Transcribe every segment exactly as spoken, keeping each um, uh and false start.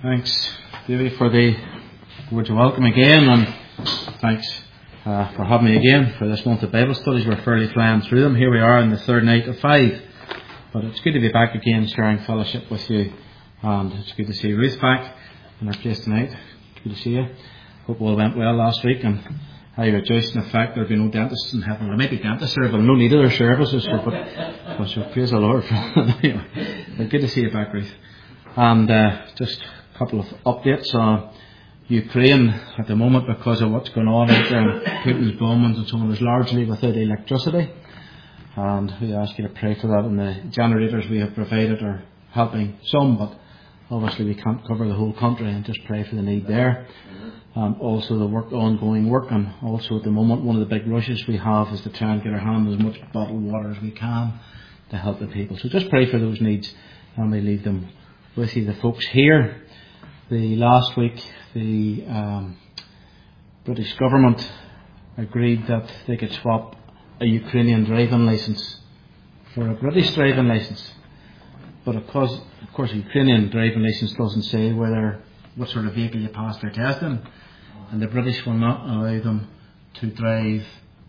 Thanks, Davey, for the words of welcome again, and thanks uh, for having me again for this month of Bible studies. We're fairly flying through them. Here we are on the third night of five. But it's good to be back again, sharing fellowship with you, and it's good to see Ruth back in her place tonight. Good to see you. Hope all went well last week, and I rejoice in the fact there'll be no dentists in heaven. There may be dentists there, but no need of their services. So, but, but so praise the Lord. Anyway, but good to see you back, Ruth. And uh, just a couple of updates on Ukraine at the moment, because of what's going on out there, and Putin's bombings and so on, is largely without electricity. And we ask you to pray for that. And the generators we have provided are helping some, but obviously we can't cover the whole country, and just pray for the need there. Um, also the work, ongoing work, and also at the moment one of the big rushes we have is to try and get our hand as much bottled water as we can to help the people. So just pray for those needs, and we leave them with you. The folks here, the last week the um, British government agreed that they could swap a Ukrainian driving licence for a British driving licence. But of course, of course, a Ukrainian driving licence doesn't say whether what sort of vehicle you pass their testing, and the British will not allow them to drive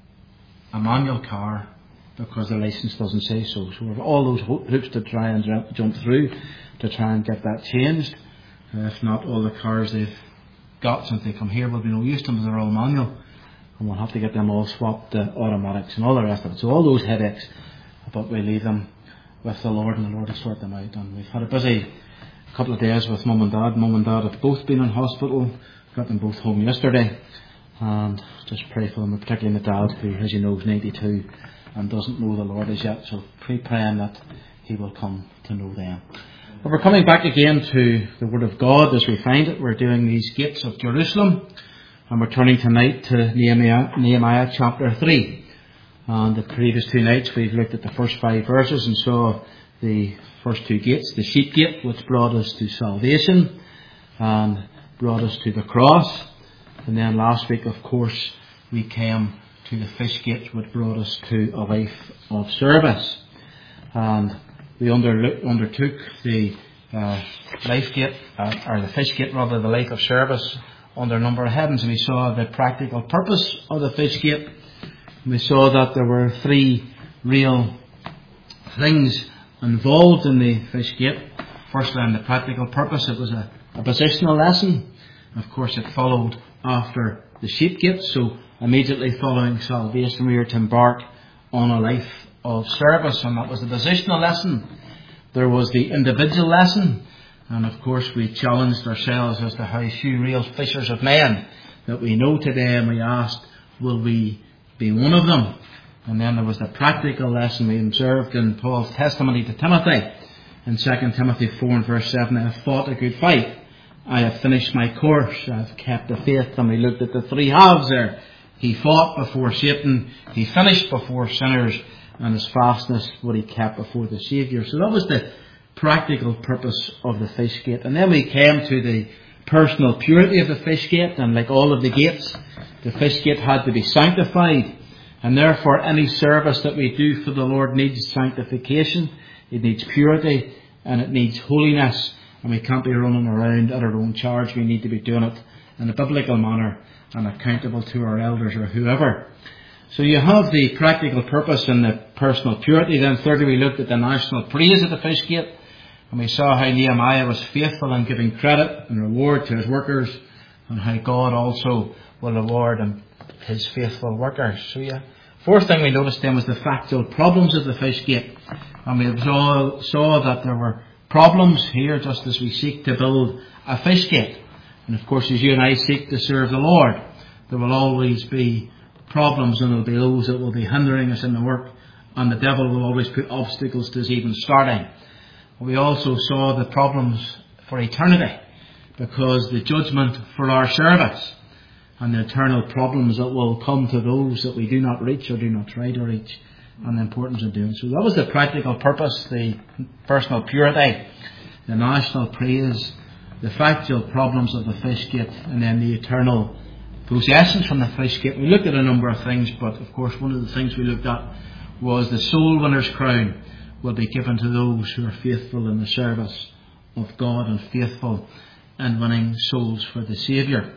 a manual car because the licence doesn't say so. So we have all those hoops to try and jump through to try and get that changed. Uh, if not, all the cars they've got since they come here will be no use to them, as they're all manual, and we'll have to get them all swapped to automatics and all the rest of it. So all those headaches, but we leave them with the Lord, and the Lord will sort them out. And we've had a busy couple of days with Mum and Dad. Mum and Dad have both been in hospital. Got them both home yesterday, and just pray for them, particularly my dad, who, as you know, is ninety-two and doesn't know the Lord as yet. So pray praying that he will come to know them. But we're coming back again to the Word of God as we find it. We're doing these gates of Jerusalem, and we're turning tonight to Nehemiah, Nehemiah chapter three. And the previous two nights we've looked at the first five verses and saw the first two gates, the sheep gate, which brought us to salvation and brought us to the cross. And then last week, of course, we came to the fish gate, which brought us to a life of service. And we under, undertook the uh, life gate, uh, or the fish gate rather, the life of service, under a number of headings. And we saw the practical purpose of the fish gate. And we saw that there were three real things involved in the fish gate. Firstly, on the practical purpose, it was a, a positional lesson. Of course, it followed after the sheep gate. So immediately following salvation, we were to embark on a life of service, and that was the positional lesson. There was the individual lesson, and of course we challenged ourselves as to how few real fishers of men that we know today, and we asked, will we be one of them? And then there was the practical lesson we observed in Paul's testimony to Timothy in Second Timothy four and verse seven. I have fought a good fight, I have finished my course, I have kept the faith. And we looked at the three halves there. He fought before Satan, he finished before sinners, and his fastness what he kept before the Saviour. So that was the practical purpose of the fish gate. And then we came to the personal purity of the fish gate, and like all of the gates, the fish gate had to be sanctified. And therefore any service that we do for the Lord needs sanctification, it needs purity, and it needs holiness. And we can't be running around at our own charge. We need to be doing it in a biblical manner and accountable to our elders or whoever. So you have the practical purpose and the personal purity. Then thirdly, we looked at the national praise of the fish gate, and we saw how Nehemiah was faithful in giving credit and reward to his workers, and how God also will reward his faithful workers. So yeah. Fourth thing we noticed then was the factual problems of the fish gate. And we saw, saw that there were problems here just as we seek to build a fish gate. And of course, as you and I seek to serve the Lord, there will always be problems, and there will be those that will be hindering us in the work, and the devil will always put obstacles to us even starting. We also saw the problems for eternity, because the judgment for our service and the eternal problems that will come to those that we do not reach or do not try to reach, and the importance of doing so. That was the practical purpose, the personal purity, the national praise, the factual problems of the fish gate, and then the eternal possessions from the fish gate. We looked at a number of things, but of course one of the things we looked at was the soul winner's crown will be given to those who are faithful in the service of God and faithful and winning souls for the Saviour.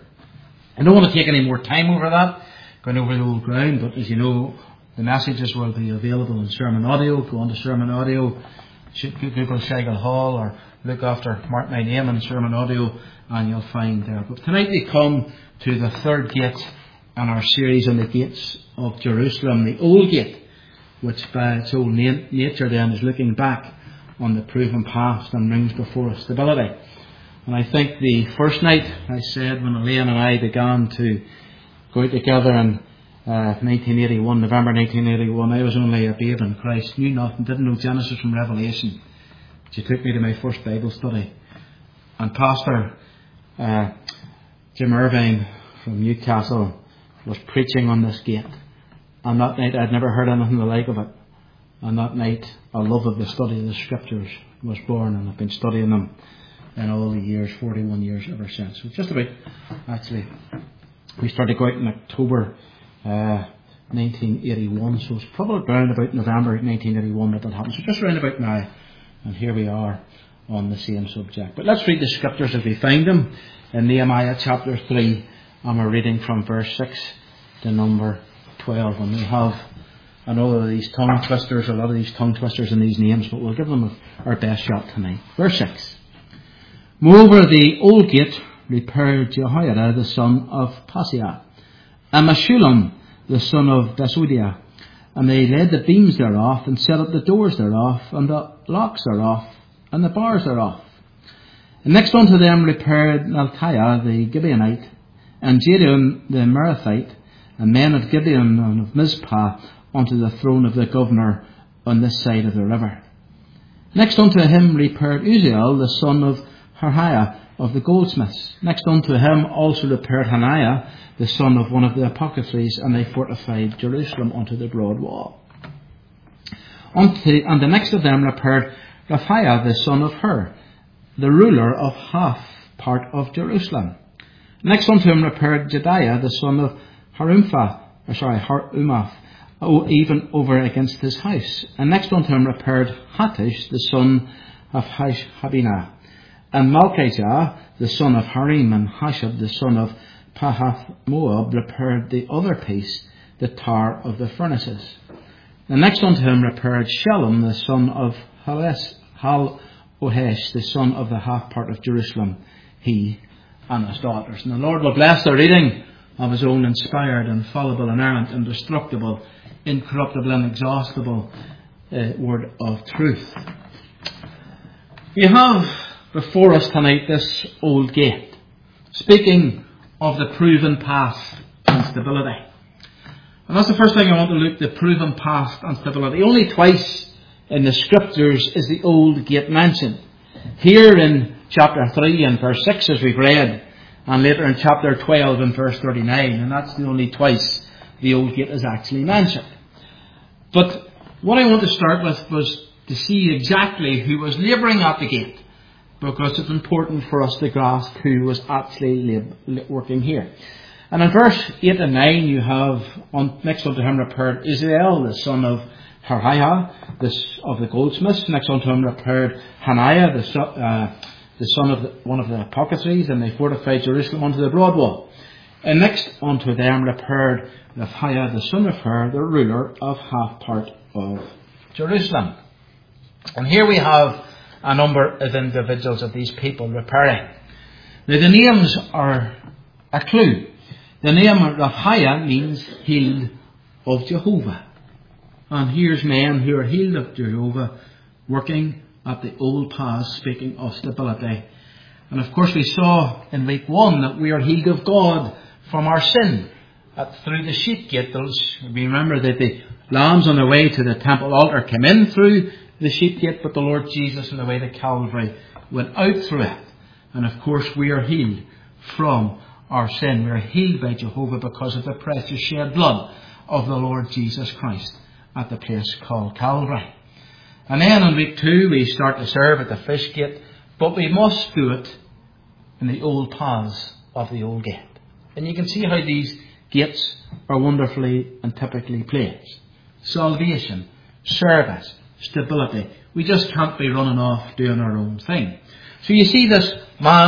I don't want to take any more time over that, going over the old ground, but as you know, the messages will be available in sermon audio. Go on to sermon audio, Google Shigel Hall, or look after Mark My Name in sermon audio, and you'll find there. But tonight we come to the third gate in our series on the gates of Jerusalem, the old gate, which by its old nature then is looking back on the proven past and brings before us stability. And I think the first night I said when Elaine and I began to go out together in uh, nineteen eighty-one, November nineteen eighty-one, I was only a babe in Christ, knew nothing, didn't know Genesis from Revelation. She took me to my first Bible study. And Pastor uh, Jim Irvine from Newcastle was preaching on this gate. And that night I'd never heard anything the like of it. And that night a love of the study of the Scriptures was born, and I've been studying them in all the years, forty-one years ever since. So just about, actually, we started going out in October uh, nineteen eighty-one, so it's probably around about November nineteen eighty-one that that happened. So just around about now, and here we are on the same subject. But let's read the Scriptures as we find them in Nehemiah chapter three, and we're reading from verse six to number twelve. And we have another of these tongue twisters, a lot of these tongue twisters in these names, but we'll give them our best shot tonight. Verse six. Moreover, the old gate repaired Jehoiada the son of Paseah, and Meshullam the son of Besodiah, and they laid the beams thereof, and set up the doors thereof, and the locks thereof, and the bars thereof. And next unto them repaired Malchiah the Gibeonite, and Jadon the Merathite, and men of Gibeon and of Mizpah, unto the throne of the governor on this side of the river. Next unto him repaired Uziel the son of Harhiah of the goldsmiths. Next unto him also repaired Hananiah the son of one of the apothecaries, and they fortified Jerusalem unto the broad wall. Unto, and the next of them repaired Raphiah the son of Hur, the ruler of half part of Jerusalem. Next unto him repaired Jediah the son of Harumphah, or sorry, Harumath, oh, even over against his house. And next unto him repaired Hattush the son of Habinah, and Malchijah the son of Harim, and Hashab the son of Pahath Moab repaired the other piece, the tower of the furnaces. And next unto him repaired Shallum the son of Hal-Ohesh, the son of the half part of Jerusalem, he and his daughters. And the Lord will bless the reading of his own inspired, infallible, inerrant, indestructible, incorruptible, and inexhaustible uh, word of truth. We have before us tonight this old gate, speaking of the proven past and stability. And that's the first thing I want to look, the proven past and stability. Only twice in the Scriptures is the old gate mentioned. Here in chapter three and verse six, as we've read, and later in chapter twelve and verse thirty-nine, and that's the only twice the old gate is actually mentioned. But what I want to start with was to see exactly who was labouring at the gate, because it's important for us to grasp who was actually lab- working here. And in verse eight and nine you have, on, next unto him repaired Israel, the son of Harhiah, this of the goldsmiths. Next unto him repaired Hananiah, the, so, uh, the son of the, one of the apothecaries, and they fortified Jerusalem unto the broad wall. And next unto them repaired Raphiah, the son of Hur, the ruler of half part of Jerusalem. And here we have a number of individuals of these people repairing. Now the names are a clue. The name Raphiah means healed of Jehovah. And here's men who are healed of Jehovah working at the old paths, speaking of stability. And of course we saw in week one that we are healed of God from our sin. That through the sheep gate, those, we remember that the lambs on their way to the temple altar came in through the sheep gate, but the Lord Jesus on the way to Calvary went out through it. And of course we are healed from our sin. We are healed by Jehovah because of the precious shed blood of the Lord Jesus Christ at the place called Calvary. And then in week two we start to serve at the fish gate, but we must do it in the old paths of the old gate. And you can see how these gates are wonderfully and typically placed. Salvation, service, stability. We just can't be running off doing our own thing. So you see this man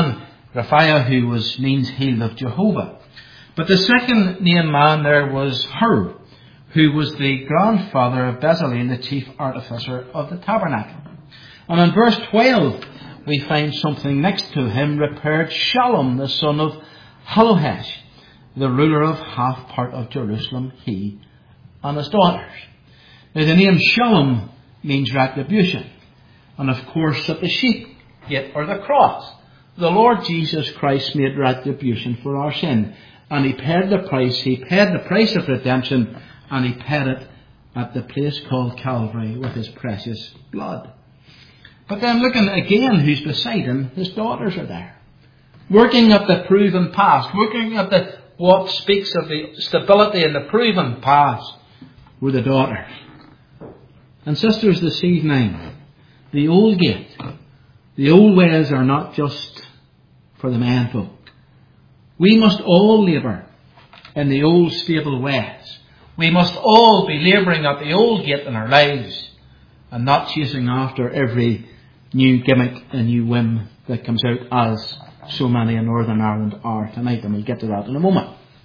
Raphiah, who was means healed of Jehovah. But the second named man there was Hur, who was the grandfather of Bezalel, the chief artificer of the tabernacle. And in verse twelve, we find something next to him, repaired Shallum, the son of Halohesh, the ruler of half part of Jerusalem, he and his daughters. Now the name Shallum means retribution. And of course at the sheep gate or the cross, the Lord Jesus Christ made retribution for our sin. And he paid the price, he paid the price of redemption, and he paid it at the place called Calvary with his precious blood. But then looking again who's beside him, his daughters are there. Working at the proven past, working at the what speaks of the stability in the proven past, were the daughters. And sisters, this evening, the old gate, the old ways are not just for the men folk. We must all labour in the old stable ways. We must all be labouring at the old gate in our lives and not chasing after every new gimmick and new whim that comes out, as so many in Northern Ireland are tonight, and we'll get to that in a moment.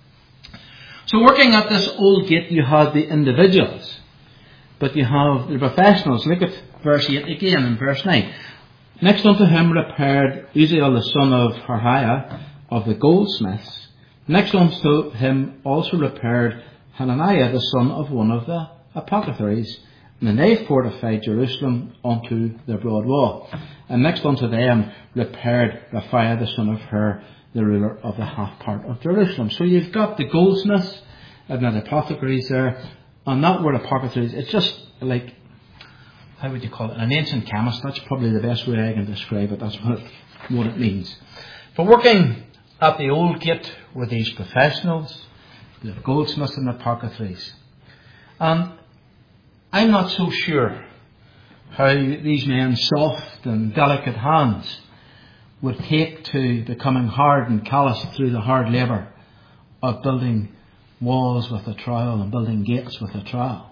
So working at this old gate, you have the individuals, but you have the professionals. Look at verse eight again and verse nine. Next unto him repaired Uzziel the son of Harhaiah of the goldsmiths. Next unto him also repaired Hananiah the son of one of the apothecaries. And they fortified Jerusalem unto the broad wall. And next unto them repaired Raphiah the son of Hur, the ruler of the half part of Jerusalem. So you've got the goldsmiths and the apothecaries there. And that word apothecaries, it's just like, how would you call it? An ancient chemist. That's probably the best way I can describe it. That's what it, what it means. But working at the old gate were these professionals, the goldsmiths and the apothecaries. And I'm not so sure how these men's soft and delicate hands would take to becoming hard and callous through the hard labour of building walls with a trowel and building gates with a trowel.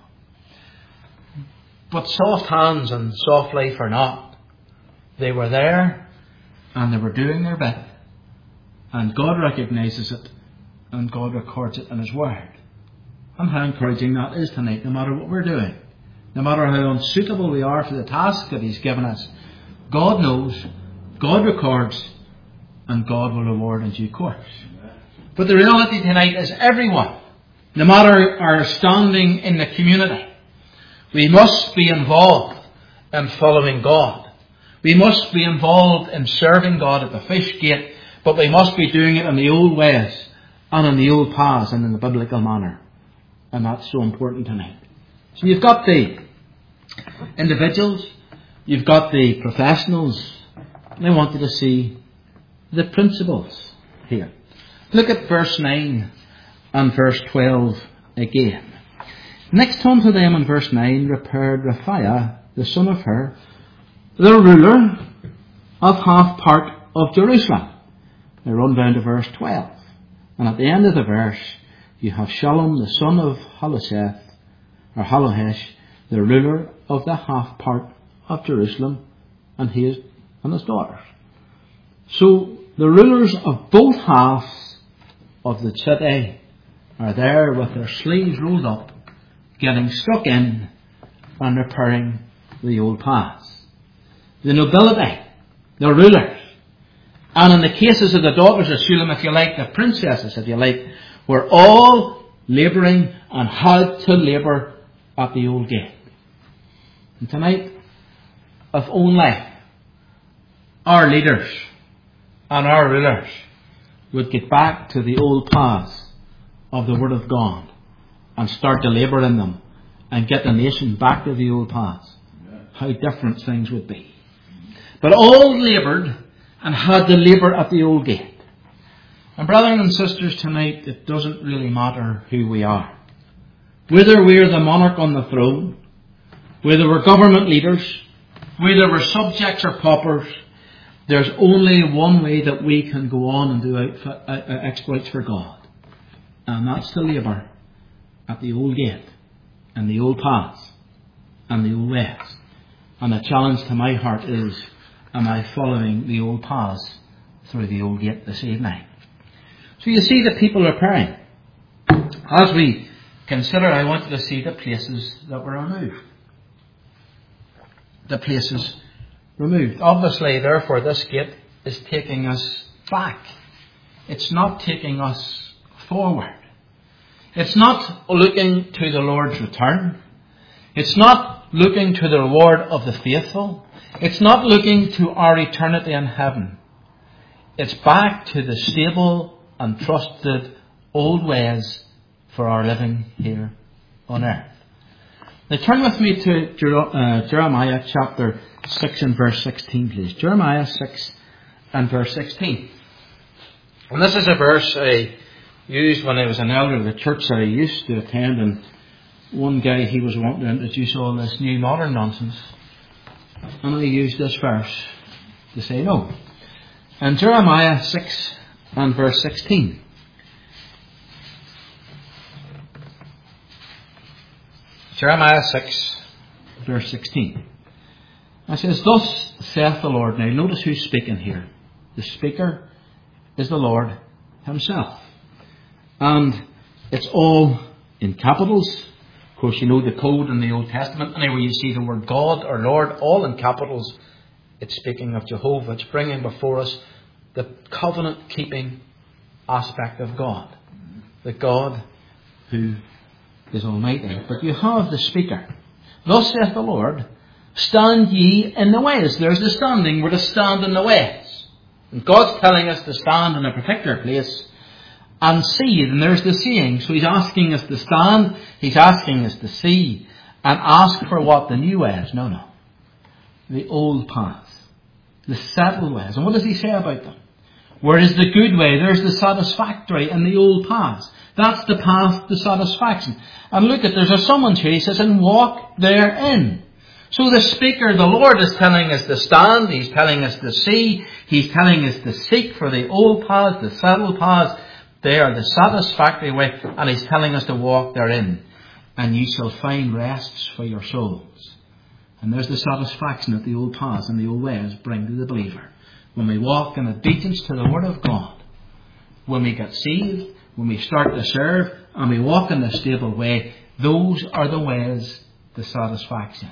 But soft hands and soft life or not, they were there and they were doing their bit. And God recognises it and God records it in His Word. And how encouraging that is tonight, no matter what we're doing. No matter how unsuitable we are for the task that He's given us, God knows, God records, and God will reward in due course. But the reality tonight is everyone, no matter our standing in the community, we must be involved in following God. We must be involved in serving God at the fish gate, but we must be doing it in the old ways and in the old paths and in the biblical manner. And that's so important tonight. So you've got the individuals, you've got the professionals, and I want you to see the principles here. Look at verse nine and verse twelve again. Next unto them in verse nine repaired Raphiah the son of Hur, the ruler of half part of Jerusalem. They run down to verse twelve. And at the end of the verse, you have Shallum the son of Halosheth, or Halohesh, the ruler of the half part of Jerusalem, and his and his daughters. So the rulers of both halves of the city are there with their sleeves rolled up, getting stuck in and repairing the old paths. The nobility, the rulers, and in the cases of the daughters of Shallum, if you like, the princesses, if you like, were all labouring and had to labour at the old gate. And tonight, if only our leaders and our rulers would get back to the old paths of the Word of God and start to labour in them and get the nation back to the old paths, how different things would be. But all laboured and had to labour at the old gate. And brethren and sisters, tonight it doesn't really matter who we are. Whether we're the monarch on the throne, whether we're government leaders, whether we're subjects or paupers, there's only one way that we can go on and do out, uh, exploits for God. And that's to labour at the old gate and the old paths and the old ways. And the challenge to my heart is, am I following the old paths through the old gate this evening. So you see the people are praying. As we consider, I want you to see the places that were removed. The places removed. Obviously, therefore, this gate is taking us back. It's not taking us forward. It's not looking to the Lord's return. It's not looking to the reward of the faithful. It's not looking to our eternity in heaven. It's back to the stable and trusted old ways for our living here on earth. Now turn with me to Jeremiah chapter six and verse sixteen, please. Jeremiah six and verse sixteen. And this is a verse I used when I was an elder of the church that I used to attend, and one guy, he was wanting to introduce all this new modern nonsense, and I used this verse to say no. And Jeremiah six and verse sixteen. Jeremiah six verse sixteen. It says, "Thus saith the Lord." Now notice who's speaking here. The speaker is the Lord himself. And it's all in capitals. Of course, you know the code in the Old Testament. Anywhere you see the word God or Lord, all in capitals, it's speaking of Jehovah. It's bringing before us the covenant-keeping aspect of God. The God who is almighty. But you have the speaker. "Thus saith the Lord, stand ye in the ways." There's the standing. We're to stand in the ways. And God's telling us to stand in a particular place and see. And there's the seeing. So he's asking us to stand. He's asking us to see. And ask for what? The new ways. No, no. The old paths. The settled ways. And what does he say about them? Where is the good way? There's the satisfactory and the old paths. That's the path to satisfaction. And look at, there's a summons here. He says, "And walk therein." So the speaker, the Lord, is telling us to stand. He's telling us to see. He's telling us to seek for the old paths, the settled paths. They are the satisfactory way. And he's telling us to walk therein. "And ye shall find rests for your souls." And there's the satisfaction that the old paths and the old ways bring to the believer. When we walk in obedience to the Word of God. When we get saved. When we start to serve. And we walk in the stable way. Those are the ways to satisfaction.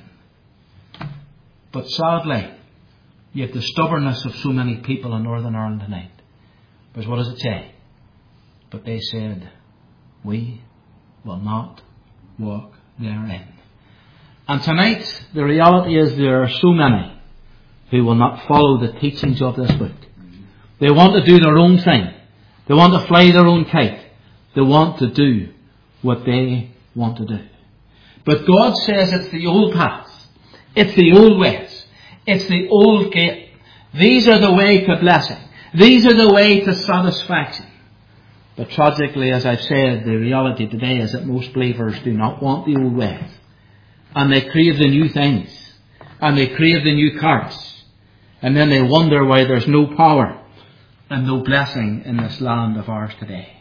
But sadly, you have the stubbornness of so many people in Northern Ireland tonight. Because what does it say? But they said, "We will not walk therein." And tonight, the reality is there are so many who will not follow the teachings of this book. They want to do their own thing. They want to fly their own kite. They want to do what they want to do. But God says it's the old paths. It's the old ways. It's the old gate. These are the way to blessing. These are the way to satisfaction. But tragically, as I've said, the reality today is that most believers do not want the old ways. And they crave the new things. And they crave the new cars. And then they wonder why there's no power and no blessing in this land of ours today.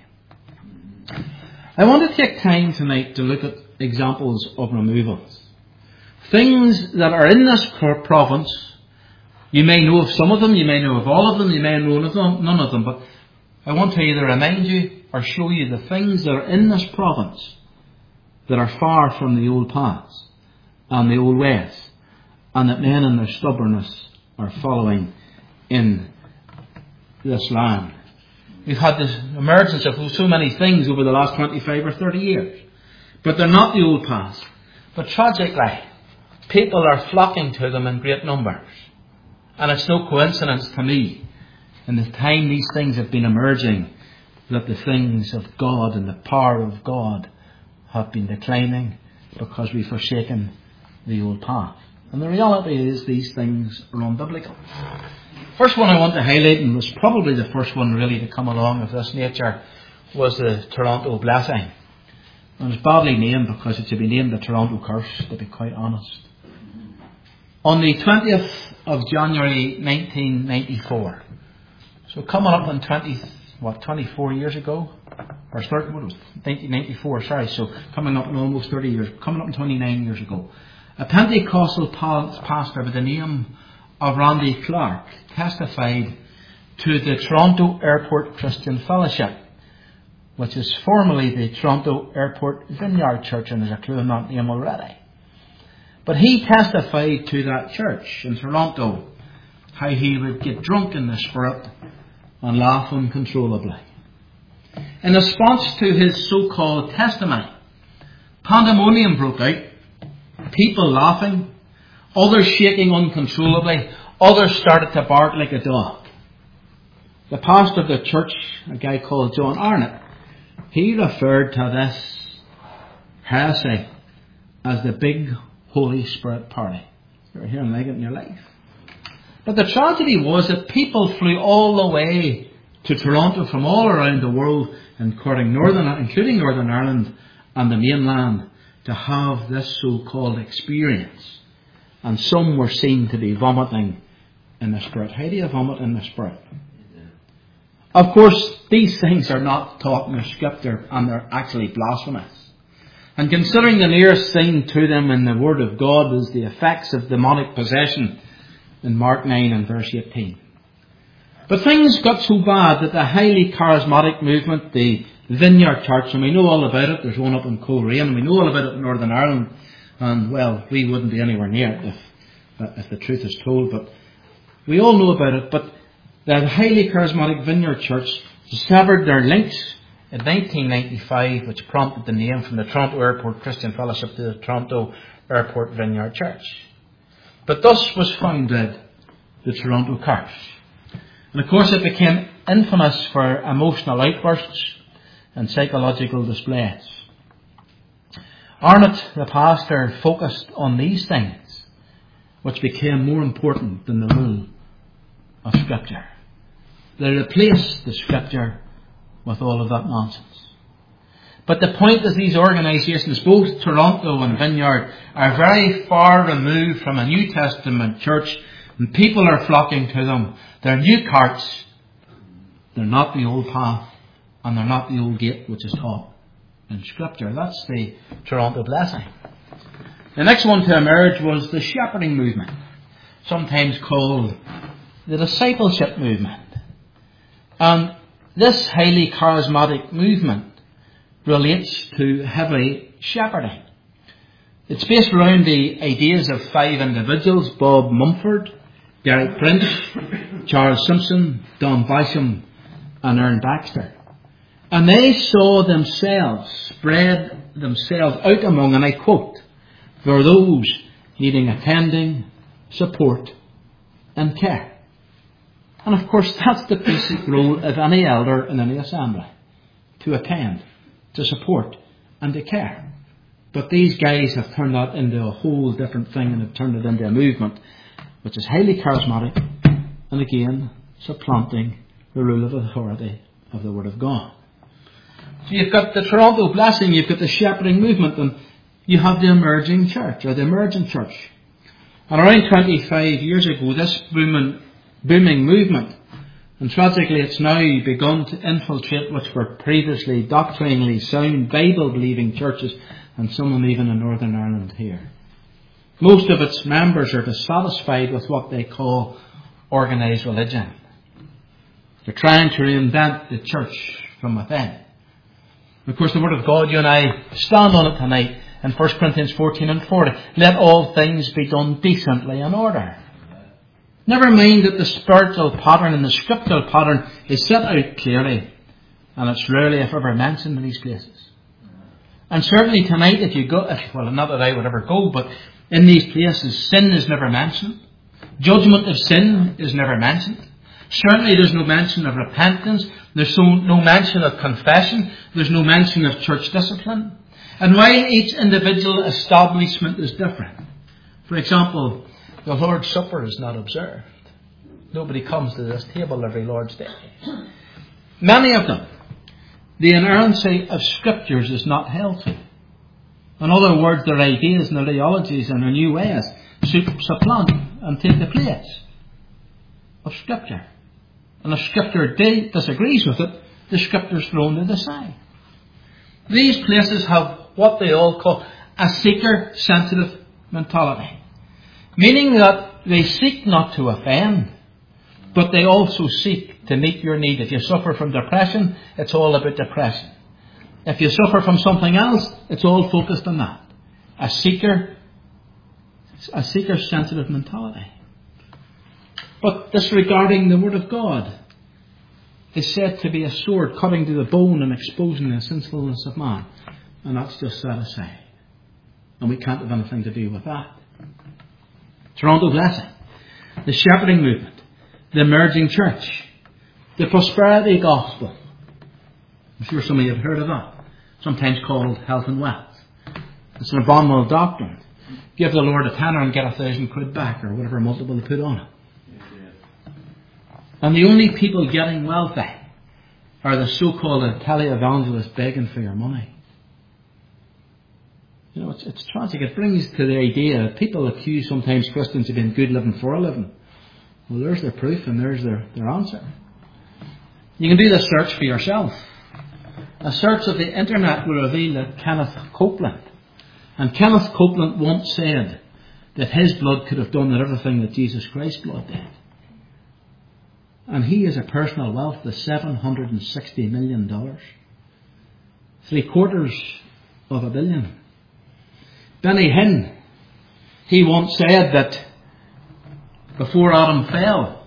I want to take time tonight to look at examples of removals. Things that are in this province. You may know of some of them, you may know of all of them, you may know none of them, none of them, but I want to either remind you or show you the things that are in this province that are far from the old paths and the old ways, and that men in their stubbornness are following in this land. We've had this emergence of so many things over the last twenty-five or thirty years, but they're not the old paths. But tragically, people are flocking to them in great numbers. And it's no coincidence to me, in the time these things have been emerging, that the things of God and the power of God have been declining because we've forsaken the old path. And the reality is these things are unbiblical. First one I want to highlight, and was probably the first one really to come along of this nature, was the Toronto Blessing. And it's badly named because it should be named the Toronto Curse, to be quite honest. On the twentieth of January nineteen ninety-four, so coming up on twenty, what, twenty-four years ago, or thirty, what was it, nineteen ninety-four, sorry, so coming up in almost thirty years, coming up in twenty-nine years ago, a Pentecostal pastor by the name of Randy Clark testified to the Toronto Airport Christian Fellowship, which is formerly the Toronto Airport Vineyard Church, and there's a clue in that name already. But he testified to that church in Toronto how he would get drunk in the spirit and laugh uncontrollably. In response to his so-called testimony, pandemonium broke out. People laughing, others shaking uncontrollably, others started to bark like a dog. The pastor of the church, a guy called John Arnott, he referred to this heresy as the big Holy Spirit party. You're hearing like it in your life. But the tragedy was that people flew all the way to Toronto from all around the world, including Northern, including Northern Ireland and the mainland, to have this so-called experience. And some were seen to be vomiting in the Spirit. How do you vomit in the Spirit? Of course, these things are not taught in the Scripture, and they're actually blasphemous. And considering the nearest thing to them in the Word of God is the effects of demonic possession in Mark nine and verse eighteen. But things got so bad that the highly charismatic movement, the Vineyard Church, and we know all about it, there's one up in Coleraine, and we know all about it in Northern Ireland, and well, we wouldn't be anywhere near it if, if the truth is told, but we all know about it. But the highly charismatic Vineyard Church severed their links in nineteen ninety-five, which prompted the name from the Toronto Airport Christian Fellowship to the Toronto Airport Vineyard Church. But thus was founded the Toronto Curse. And of course it became infamous for emotional outbursts and psychological displays. Arnott, the pastor, focused on these things, which became more important than the rule of Scripture. They replaced the Scripture with all of that nonsense. But the point is, these organisations, both Toronto and Vineyard, are very far removed from a New Testament church, and people are flocking to them. They're new carts. They're not the old path, and they're not the old gate which is taught in Scripture. That's the Toronto blessing. The next one to emerge was the shepherding movement, sometimes called the discipleship movement. And this highly charismatic movement relates to heavy shepherding. It's based around the ideas of five individuals: Bob Mumford, Derek Prince, Charles Simpson, Don Basham, and Aaron Baxter. And they saw themselves spread themselves out among, and I quote, for those needing attending, support, and care. And of course that's the basic role of any elder in any assembly: to attend, to support, and to care. But these guys have turned that into a whole different thing, and have turned it into a movement which is highly charismatic, and again supplanting the rule of authority of the Word of God. So you've got the Toronto blessing, you've got the shepherding movement, and you have the emerging church, or the emergent church. And around twenty-five years ago, this booming, booming movement, and tragically it's now begun to infiltrate which were previously doctrinally sound, Bible-believing churches, and some of them even in Northern Ireland here. Most of its members are dissatisfied with what they call organised religion. They're trying to reinvent the church from within. Of course, the Word of God, you and I stand on it tonight in First Corinthians fourteen and forty. Let all things be done decently in order. Never mind that the spiritual pattern and the scriptural pattern is set out clearly, and it's rarely, if ever, mentioned in these places. And certainly tonight, if you go, if, well, not that I would ever go, but in these places, sin is never mentioned. Judgment of sin is never mentioned. Certainly there's no mention of repentance. There's so, no mention of confession. There's no mention of church discipline. And while each individual establishment is different, for example, the Lord's Supper is not observed. Nobody comes to this table every Lord's Day. Many of them, the inerrancy of Scriptures is not held to. In other words, their ideas and their ideologies and their new ways supplant and take the place of Scripture. And if Scripture disagrees with it, the Scripture is thrown to the side. These places have what they all call a seeker-sensitive mentality, meaning that they seek not to offend, but they also seek to meet your need. If you suffer from depression, it's all about depression. If you suffer from something else, it's all focused on that. A seeker, a seeker-sensitive mentality. But disregarding the Word of God is said to be a sword cutting to the bone and exposing the sinfulness of man. And that's just set aside. And we can't have anything to do with that. Toronto Blessing, the shepherding movement, the emerging church, the prosperity gospel. I'm sure some of you have heard of that. Sometimes called health and wealth. It's an abominable doctrine. Give the Lord a tenner and get a thousand quid back, or whatever multiple they put on it. And the only people getting wealthy are the so-called televangelists begging for your money. You know, it's, it's tragic. It brings to the idea that people accuse sometimes Christians of being good living for a living. Well, there's their proof and there's their, their answer. You can do this search for yourself. A search of the internet will reveal that Kenneth Copeland, and Kenneth Copeland once said that his blood could have done everything that Jesus Christ's blood did. And he has a personal wealth of seven hundred sixty million dollars. Three quarters of a billion. Benny Hinn, he once said that before Adam fell,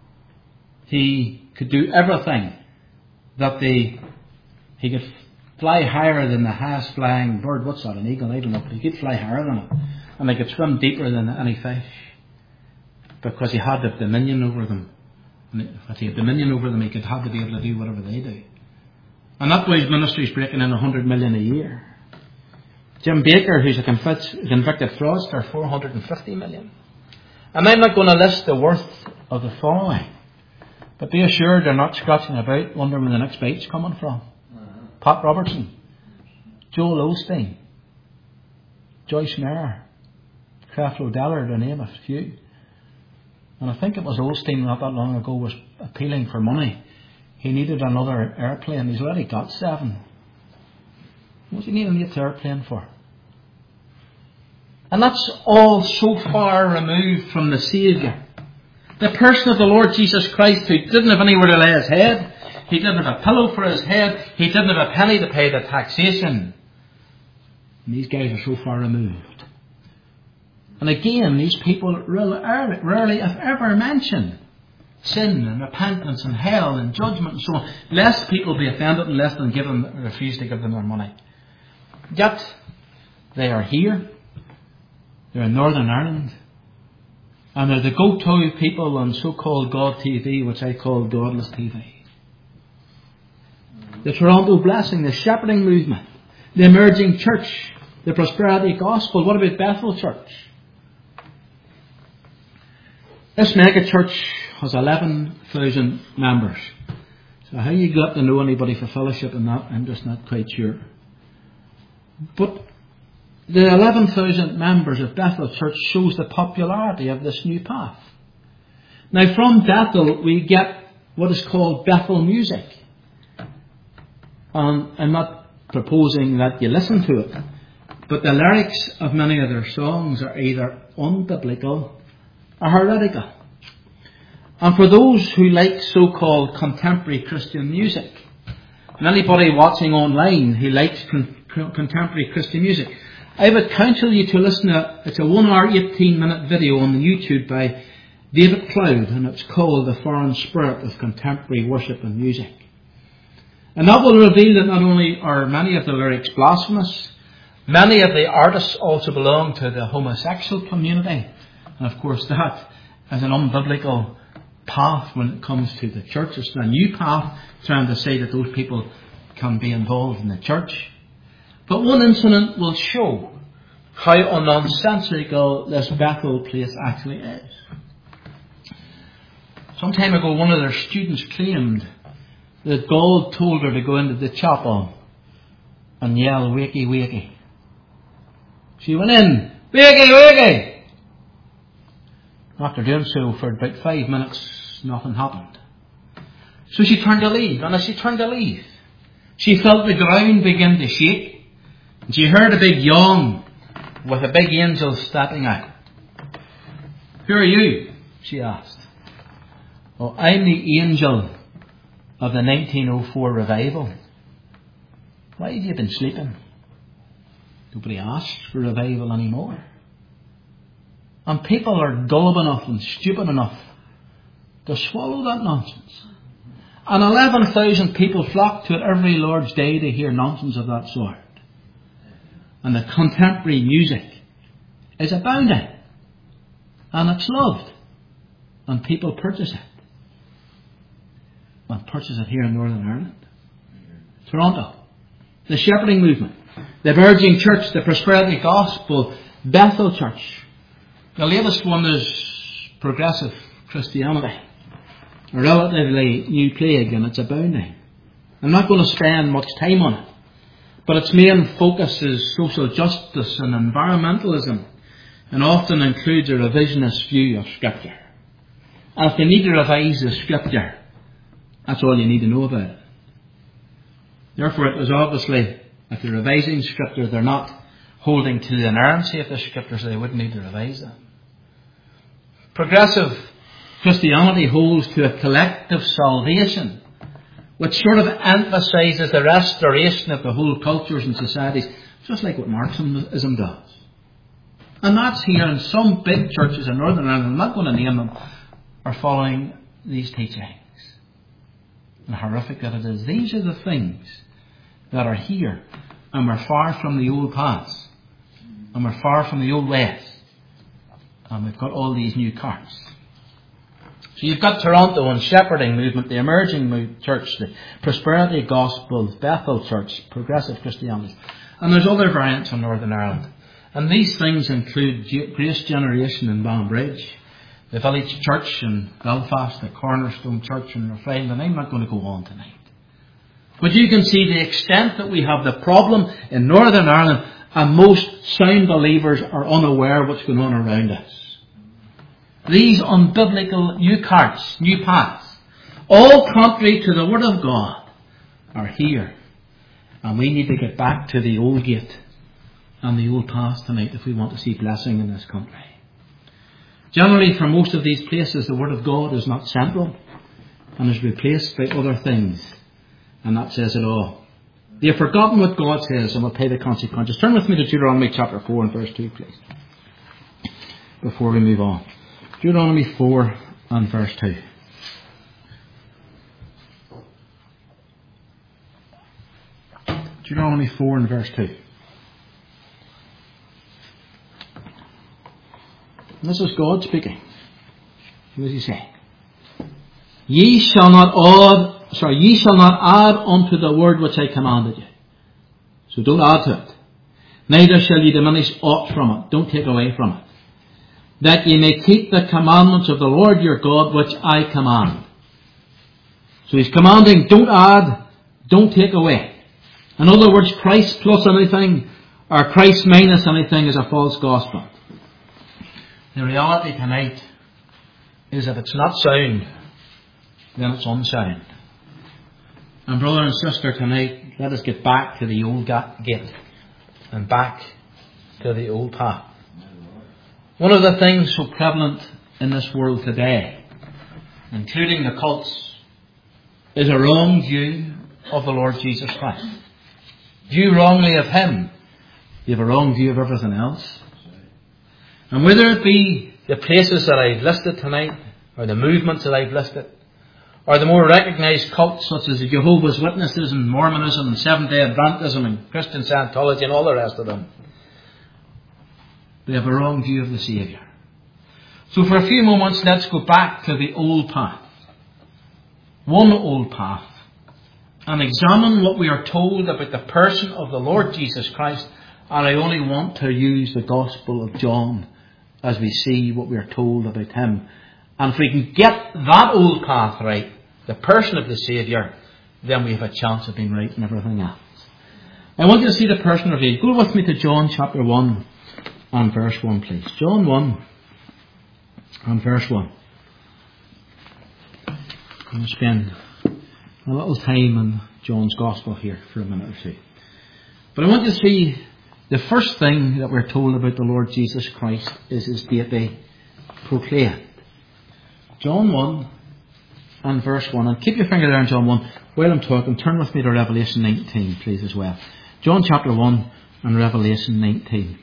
he could do everything that the, he could fly higher than the highest flying bird. What's that, an eagle? I don't know, but he could fly higher than it. And they could swim deeper than any fish. Because he had the dominion over them. And if he had dominion over them, he could have to be able to do whatever they do. And that way his ministry is breaking in a hundred million a year. Jim Baker, who's a convicted fraudster, four hundred fifty million. And I'm not going to list the worth of the following. But be assured they're not scratching about, wondering where the next bite's coming from. Uh-huh. Pat Robertson, Joel Osteen, Joyce Meyer, Creflo Dollar, to name a few. And I think it was Osteen not that long ago was appealing for money. He needed another airplane. He's already got seven. What's he need an eighth airplane for? And that's all so far removed from the Saviour. The person of the Lord Jesus Christ, who didn't have anywhere to lay his head. He didn't have a pillow for his head. He didn't have a penny to pay the taxation. And these guys are so far removed. And again, these people rarely, rarely if ever mention sin and repentance and hell and judgment and so on, lest people be offended and lest them give them, refuse to give them their money. Yet, they are here. They're in Northern Ireland. And they're the go-to people on so-called God T V, which I call Godless T V. The Toronto Blessing, the shepherding movement, the emerging church, the prosperity gospel. What about Bethel Church? This mega church has eleven thousand members. So how you got to know anybody for fellowship and that, I'm just not quite sure. But the eleven thousand members of Bethel Church shows the popularity of this new path. Now from Bethel we get what is called Bethel music. Um, I'm not proposing that you listen to it, but the lyrics of many of their songs are either unbiblical or heretical. And for those who like so-called contemporary Christian music, and anybody watching online who likes con- contemporary Christian music, I would counsel you to listen to, it's a one hour eighteen minute video on YouTube by David Cloud, and it's called The Foreign Spirit of Contemporary Worship and Music. And that will reveal that not only are many of the lyrics blasphemous, many of the artists also belong to the homosexual community. And of course that is an unbiblical path when it comes to the church. It's a new path trying to say that those people can be involved in the church. But one incident will show how nonsensical this Bethel place actually is. Some time ago, one of their students claimed that God told her to go into the chapel and yell, "Wakey, wakey." She went in, "Wakey, wakey." After doing so for about five minutes, nothing happened. So she turned to leave, and as she turned to leave, she felt the ground begin to shake, and she heard a big yawn with a big angel stepping out. "Who are you?" she asked. "Oh, I'm the angel of the nineteen oh four revival. Why have you been sleeping? Nobody asks for revival anymore. And people are gullible enough and stupid enough to swallow that nonsense. And eleven thousand people flock to it every Lord's Day to hear nonsense of that sort. And the contemporary music is abounding. And it's loved. And people purchase it. And purchase it here in Northern Ireland. Toronto. The shepherding movement. The Virgin Church. The Prosperity Gospel. Bethel Church. The latest one is Progressive Christianity. A relatively new plague, and it's abounding. I'm not going to spend much time on it. But its main focus is social justice and environmentalism. And often includes a revisionist view of Scripture. And if they need to revise the Scripture, that's all you need to know about it. Therefore, it was obviously, if they're revising Scripture, they're not holding to the inerrancy of the Scripture, so they wouldn't need to revise them. Progressive Christianity holds to a collective salvation, which sort of emphasises the restoration of the whole cultures and societies, just like what Marxism does. And that's here, in some big churches in Northern Ireland, I'm not going to name them, are following these teachings. And horrific that it is. These are the things that are here, and we're far from the old paths, and we're far from the old ways, and we've got all these new carts. So you've got Toronto and shepherding movement, the emerging church, the Prosperity Gospel, Bethel Church, Progressive Christianity, and there's other variants in Northern Ireland. And these things include Grace Generation in Banbridge, the Village Church in Belfast, the Cornerstone Church in Rafael, and I'm not going to go on tonight. But you can see the extent that we have the problem in Northern Ireland, and most sound believers are unaware of what's going on around us. These unbiblical new carts, new paths, all contrary to the Word of God, are here. And we need to get back to the old gate and the old paths tonight if we want to see blessing in this country. Generally, for most of these places, the Word of God is not central and is replaced by other things. And that says it all. They have forgotten what God says and will pay the consequences. Turn with me to Deuteronomy chapter four and verse two, please, before we move on. Deuteronomy four and verse two. Deuteronomy four and verse two. And this is God speaking. What does he say? Ye shall not add, sorry, ye shall not add unto the word which I commanded you. So don't add to it. Neither shall ye diminish aught from it. Don't take away from it. That ye may keep the commandments of the Lord your God which I command. So he's commanding, don't add, don't take away. In other words, Christ plus anything or Christ minus anything is a false gospel. The reality tonight is that it's not sound, then it's unsound. And brother and sister, tonight, let us get back to the old gate and back to the old path. One of the things so prevalent in this world today, including the cults, is a wrong view of the Lord Jesus Christ. View wrongly of Him, you have a wrong view of everything else. And whether it be the places that I've listed tonight, or the movements that I've listed, or the more recognised cults such as the Jehovah's Witnesses and Mormonism and Seventh-day Adventism and Christian Scientology and all the rest of them, they have a wrong view of the Saviour. So for a few moments, let's go back to the old path. One old path. And examine what we are told about the person of the Lord Jesus Christ. And I only want to use the Gospel of John as we see what we are told about Him. And if we can get that old path right, the person of the Saviour, then we have a chance of being right in everything else. I want you to see the person revealed. Go with me to John chapter one. And verse one, please. John one and verse one. I'm going to spend a little time in John's Gospel here for a minute or two. But I want you to see the first thing that we're told about the Lord Jesus Christ is His deity proclaimed. John one and verse one. And keep your finger there in John one. While I'm talking, turn with me to Revelation nineteen, please, as well. John chapter one and Revelation nineteen.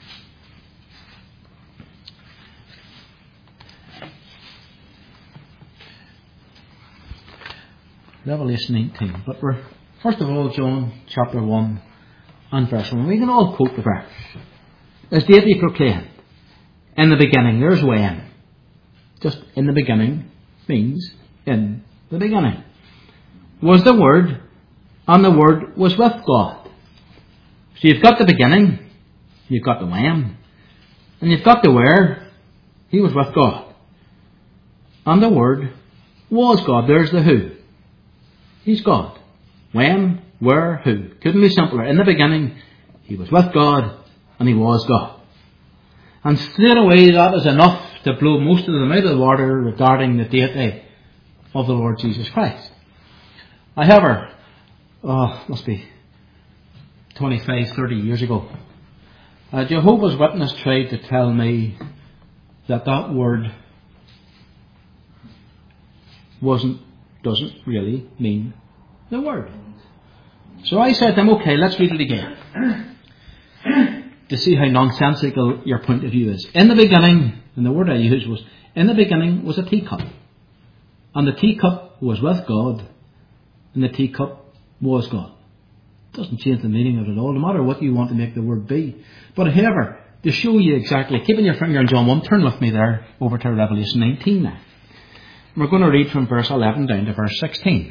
Revelation nineteen. But we're, first of all, John chapter one and verse one. We can all quote the verse. As David proclaimed, in the beginning, there's when. Just in the beginning means in the beginning was the Word, and the Word was with God. So you've got the beginning, you've got the when, and you've got the where. He was with God. And the Word was God. There's the who. He's God. When, where, who. Couldn't be simpler. In the beginning, He was with God, and He was God. And straight away that is enough to blow most of them out of the water regarding the deity of the Lord Jesus Christ. However, oh, must be twenty-five, thirty years ago, a Jehovah's Witness tried to tell me that that word wasn't, doesn't really mean the word. So I said to them, okay, let's read it again to see how nonsensical your point of view is. In the beginning, and the word I used was, in the beginning was a teacup. And the teacup was with God, and the teacup was God. It doesn't change the meaning of it all, no matter what you want to make the word be. But however, to show you exactly, keeping your finger on John one, turn with me there over to Revelation nineteen now. We're going to read from verse eleven down to verse sixteen.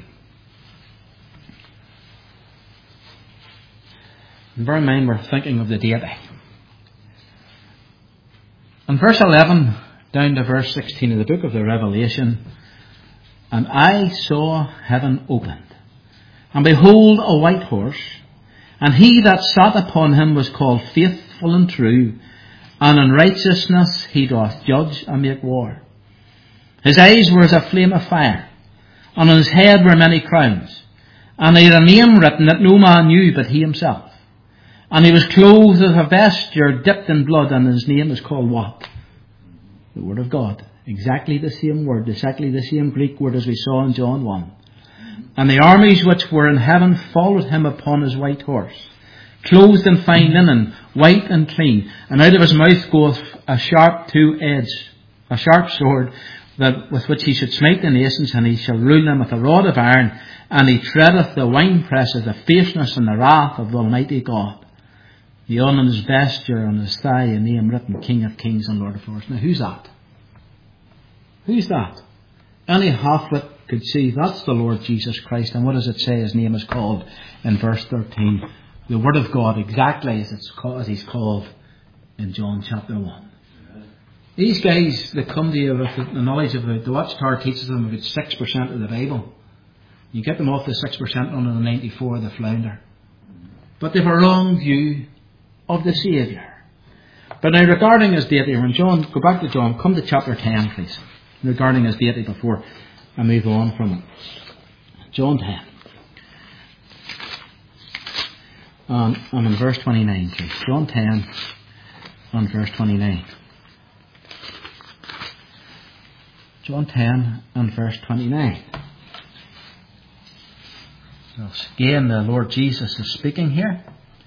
And bear in mind, we're thinking of the deity. In verse eleven down to verse sixteen of the book of the Revelation, and I saw heaven opened, and behold a white horse, and he that sat upon him was called Faithful and True, and in righteousness he doth judge and make war. His eyes were as a flame of fire, and on his head were many crowns, and he had a name written that no man knew but he himself. And he was clothed with a vesture dipped in blood, and his name is called what? The Word of God. Exactly the same word, exactly the same Greek word as we saw in John one. And the armies which were in heaven followed him upon his white horse, clothed in fine linen, white and clean. And out of his mouth goeth a sharp two-edged, a sharp sword, that with which he should smite the nations, and he shall rule them with a rod of iron, and he treadeth the winepress of the fierceness and the wrath of the Almighty God. The on his vesture, on his thigh, a name written, King of Kings and Lord of Lords. Now who's that? Who's that? Any half-wit could see that's the Lord Jesus Christ. And what does it say his name is called in verse thirteen? The Word of God, exactly as it's called, as he's called in John chapter one. These guys that come to you with the knowledge of the, the Watchtower teaches them about six percent of the Bible. You get them off the six percent under the ninety-four, the flounder. But they have a wrong view of the Saviour. But now regarding his deity, when John, go back to John, come to chapter ten, please. Regarding his deity before I move on from it. John ten. Um, and in verse twenty-nine, please. John ten and verse twenty-nine. John ten and verse twenty-nine. So again, the Lord Jesus is speaking here.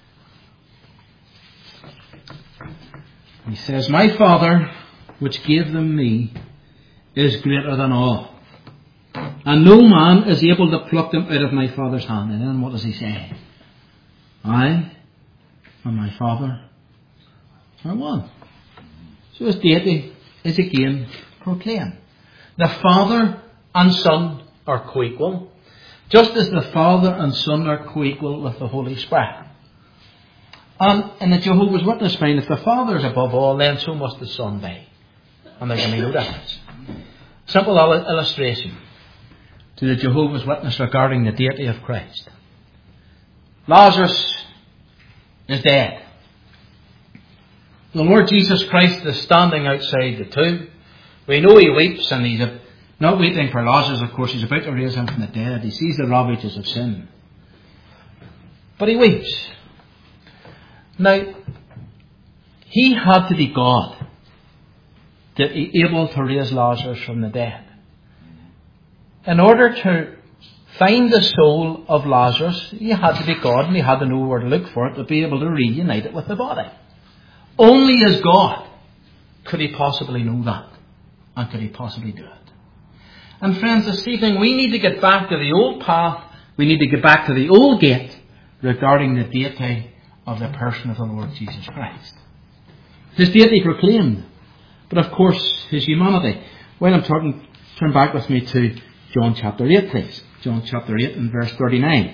He says, my Father, which gave them me, is greater than all, and no man is able to pluck them out of my Father's hand. And then what does he say? I and my Father are one. So his deity is again proclaimed. The Father and Son are co-equal, just as the Father and Son are co-equal with the Holy Spirit. And in the Jehovah's Witness mind, if the Father is above all, then so must the Son be. And there can be no difference. Simple illustration to the Jehovah's Witness regarding the deity of Christ. Lazarus is dead. The Lord Jesus Christ is standing outside the tomb. We know he weeps, and he's not weeping for Lazarus, of course. He's about to raise him from the dead. He sees the ravages of sin. But he weeps. Now, he had to be God to be able to raise Lazarus from the dead. in order to find the soul of Lazarus, he had to be God and he had to know where to look for it to be able to reunite it with the body. Only as God could he possibly know that, and could he possibly do it. And friends, this evening we need to get back to the old path, we need to get back to the old gate regarding the deity of the person of the Lord Jesus Christ. His deity proclaimed, but of course his humanity. When I'm talking, turn back with me to John chapter eight, please. John chapter eight and verse thirty-nine.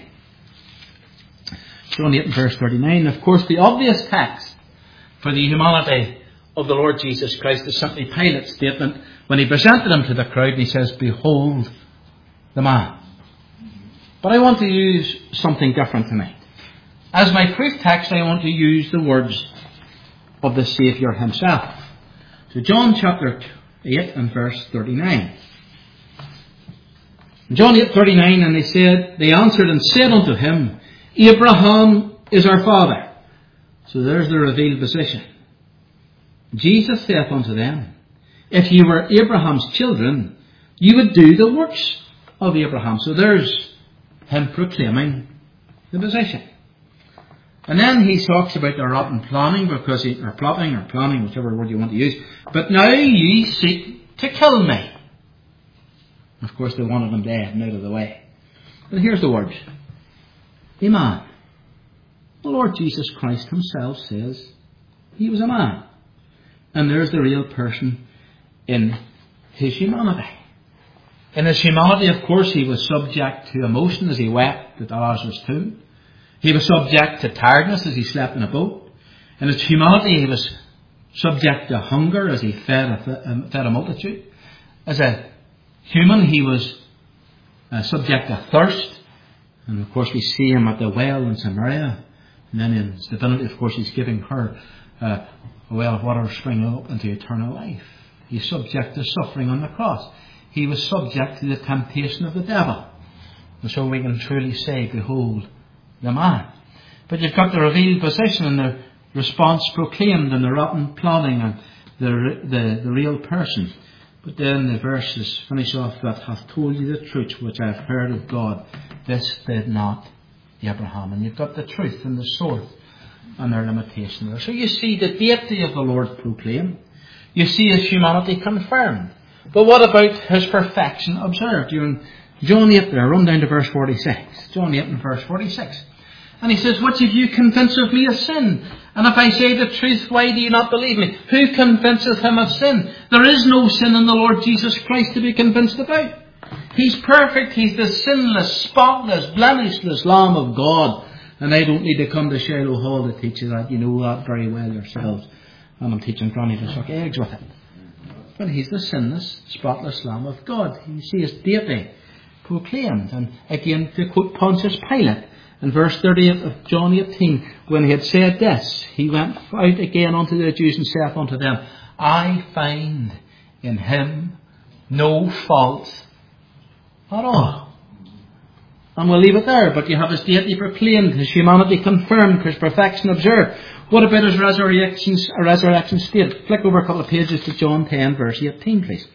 John eight and verse thirty-nine. Of course, the obvious text for the humanity of the Lord Jesus Christ is simply Pilate's statement when he presented him to the crowd and he says, "Behold the man." But I want to use something different tonight. As my proof text, I want to use the words of the Saviour himself. So John chapter eight and verse thirty-nine. John eight thirty-nine, and they said, they answered and said unto him, Abraham is our father. So there's the revealed position. Jesus saith unto them, if you were Abraham's children, you would do the works of Abraham. So there's him proclaiming the position. And then he talks about the rotten planning, because he, or plotting or planning, whichever word you want to use. But now ye seek to kill me. Of course, they wanted him dead and out of the way. But here's the words. A man. The Lord Jesus Christ himself says he was a man. And there's the real person in his humanity. In his humanity, of course, he was subject to emotion as he wept at Lazarus' tomb. He was subject to tiredness as he slept in a boat. In his humanity, he was subject to hunger as he fed a, fed a multitude. As a human, he was uh, subject to thirst. And of course, we see him at the well in Samaria. And then in his divinity, of course, he's giving her uh, a well of water springing up into eternal life. He's subject to suffering on the cross. He was subject to the temptation of the devil. And so we can truly say, behold the man. But you've got the revealed position and the response proclaimed and the rotten planning and the, the, the real person. But then the verses finish off that hath told you the truth which I have heard of God. This did not Abraham. And you've got the truth and the sword and their limitation there. So you see the deity of the Lord proclaimed. You see his humanity confirmed. But what about his perfection observed? You're in John eight there, run down to verse forty-six. John eight and verse forty-six. And he says, which of you convince of me of sin? And if I say the truth, why do you not believe me? Who convinceth him of sin? There is no sin in the Lord Jesus Christ to be convinced about. He's perfect. He's the sinless, spotless, blemishless Lamb of God. And I don't need to come to Shiloh Hall to teach you that. You know that very well yourselves. And I'm teaching Granny to suck eggs with it. But he's the sinless, spotless Lamb of God. You see his deity proclaimed. And again, to quote Pontius Pilate, in verse thirty-eight of John eighteen, when he had said this, he went out again unto the Jews and saith unto them, I find in him no fault at all. And we'll leave it there, but you have his deity proclaimed, his humanity confirmed, his perfection observed. What about his resurrection, resurrection state? Flick over a couple of pages to John ten, verse eighteen, please.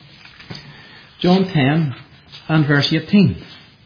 John ten and verse eighteen.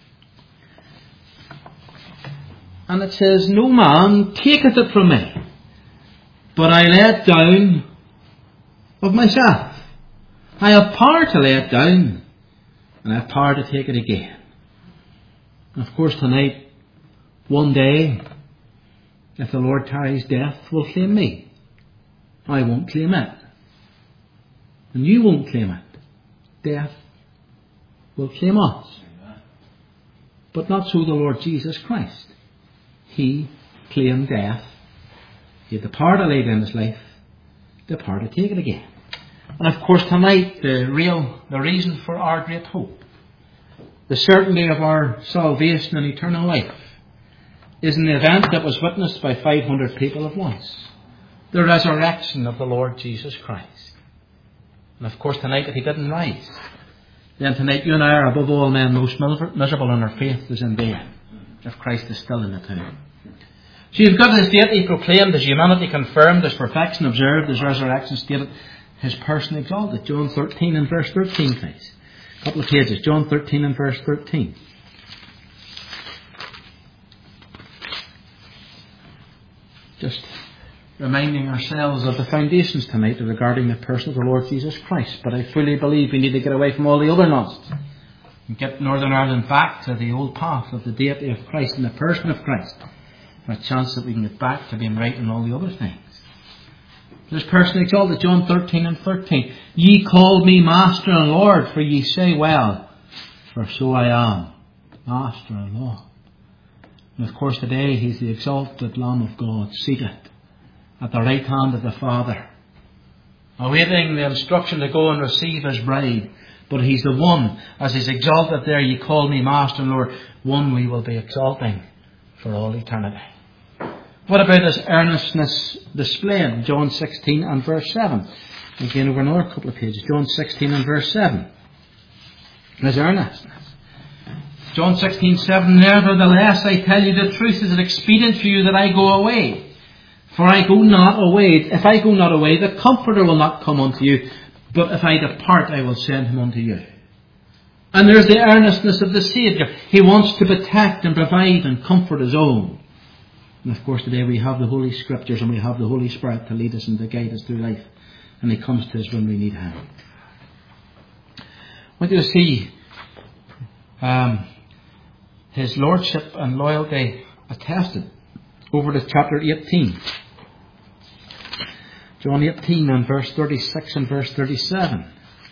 And it says, no man taketh it from me, but I lay it down of myself. I have power to lay it down, and I have power to take it again. And of course tonight, one day, if the Lord tarries, death will claim me. I won't claim it. And you won't claim it. Death will claim us. But not so the Lord Jesus Christ. He claimed death. He had the power to lay down his life, the power to take it again. And of course tonight, the real, the reason for our great hope, the certainty of our salvation and eternal life, is an event that was witnessed by five hundred people at once. The resurrection of the Lord Jesus Christ. And of course tonight, if he didn't rise, then tonight you and I are above all men most miserable, and our faith is in vain if Christ is still in the tomb. So you've got his deity proclaimed, his humanity confirmed, his perfection observed, his resurrection stated, his person exalted. John thirteen and verse thirteen, please. A couple of pages. John thirteen and verse thirteen. Just reminding ourselves of the foundations tonight regarding the person of the Lord Jesus Christ. But I fully believe we need to get away from all the other nonsense and get Northern Ireland back to the old path of the deity of Christ and the person of Christ. And a chance that we can get back to being right in all the other things. This person exalted, John thirteen and thirteen. Ye call me Master and Lord, for ye say well, for so I am, Master and Lord. And of course today He's the exalted Lamb of God, seated at the right hand of the Father, awaiting the instruction to go and receive His bride. But He's the one, as He's exalted there, ye call me Master and Lord, one we will be exalting for all eternity. What about His earnestness displayed? John sixteen and verse seven. Again, over another couple of pages. John sixteen and verse seven. His earnestness. John sixteen seven. Nevertheless, I tell you the truth, is it expedient for you that I go away? For I go not away. If I go not away, the Comforter will not come unto you. But if I depart, I will send him unto you. And there's the earnestness of the Saviour. He wants to protect and provide and comfort His own. And of course today we have the Holy Scriptures and we have the Holy Spirit to lead us and to guide us through life. And He comes to us when we need Him. I want you to see um, His Lordship and loyalty attested over to chapter eighteen. John eighteen and verse thirty-six and verse thirty-seven.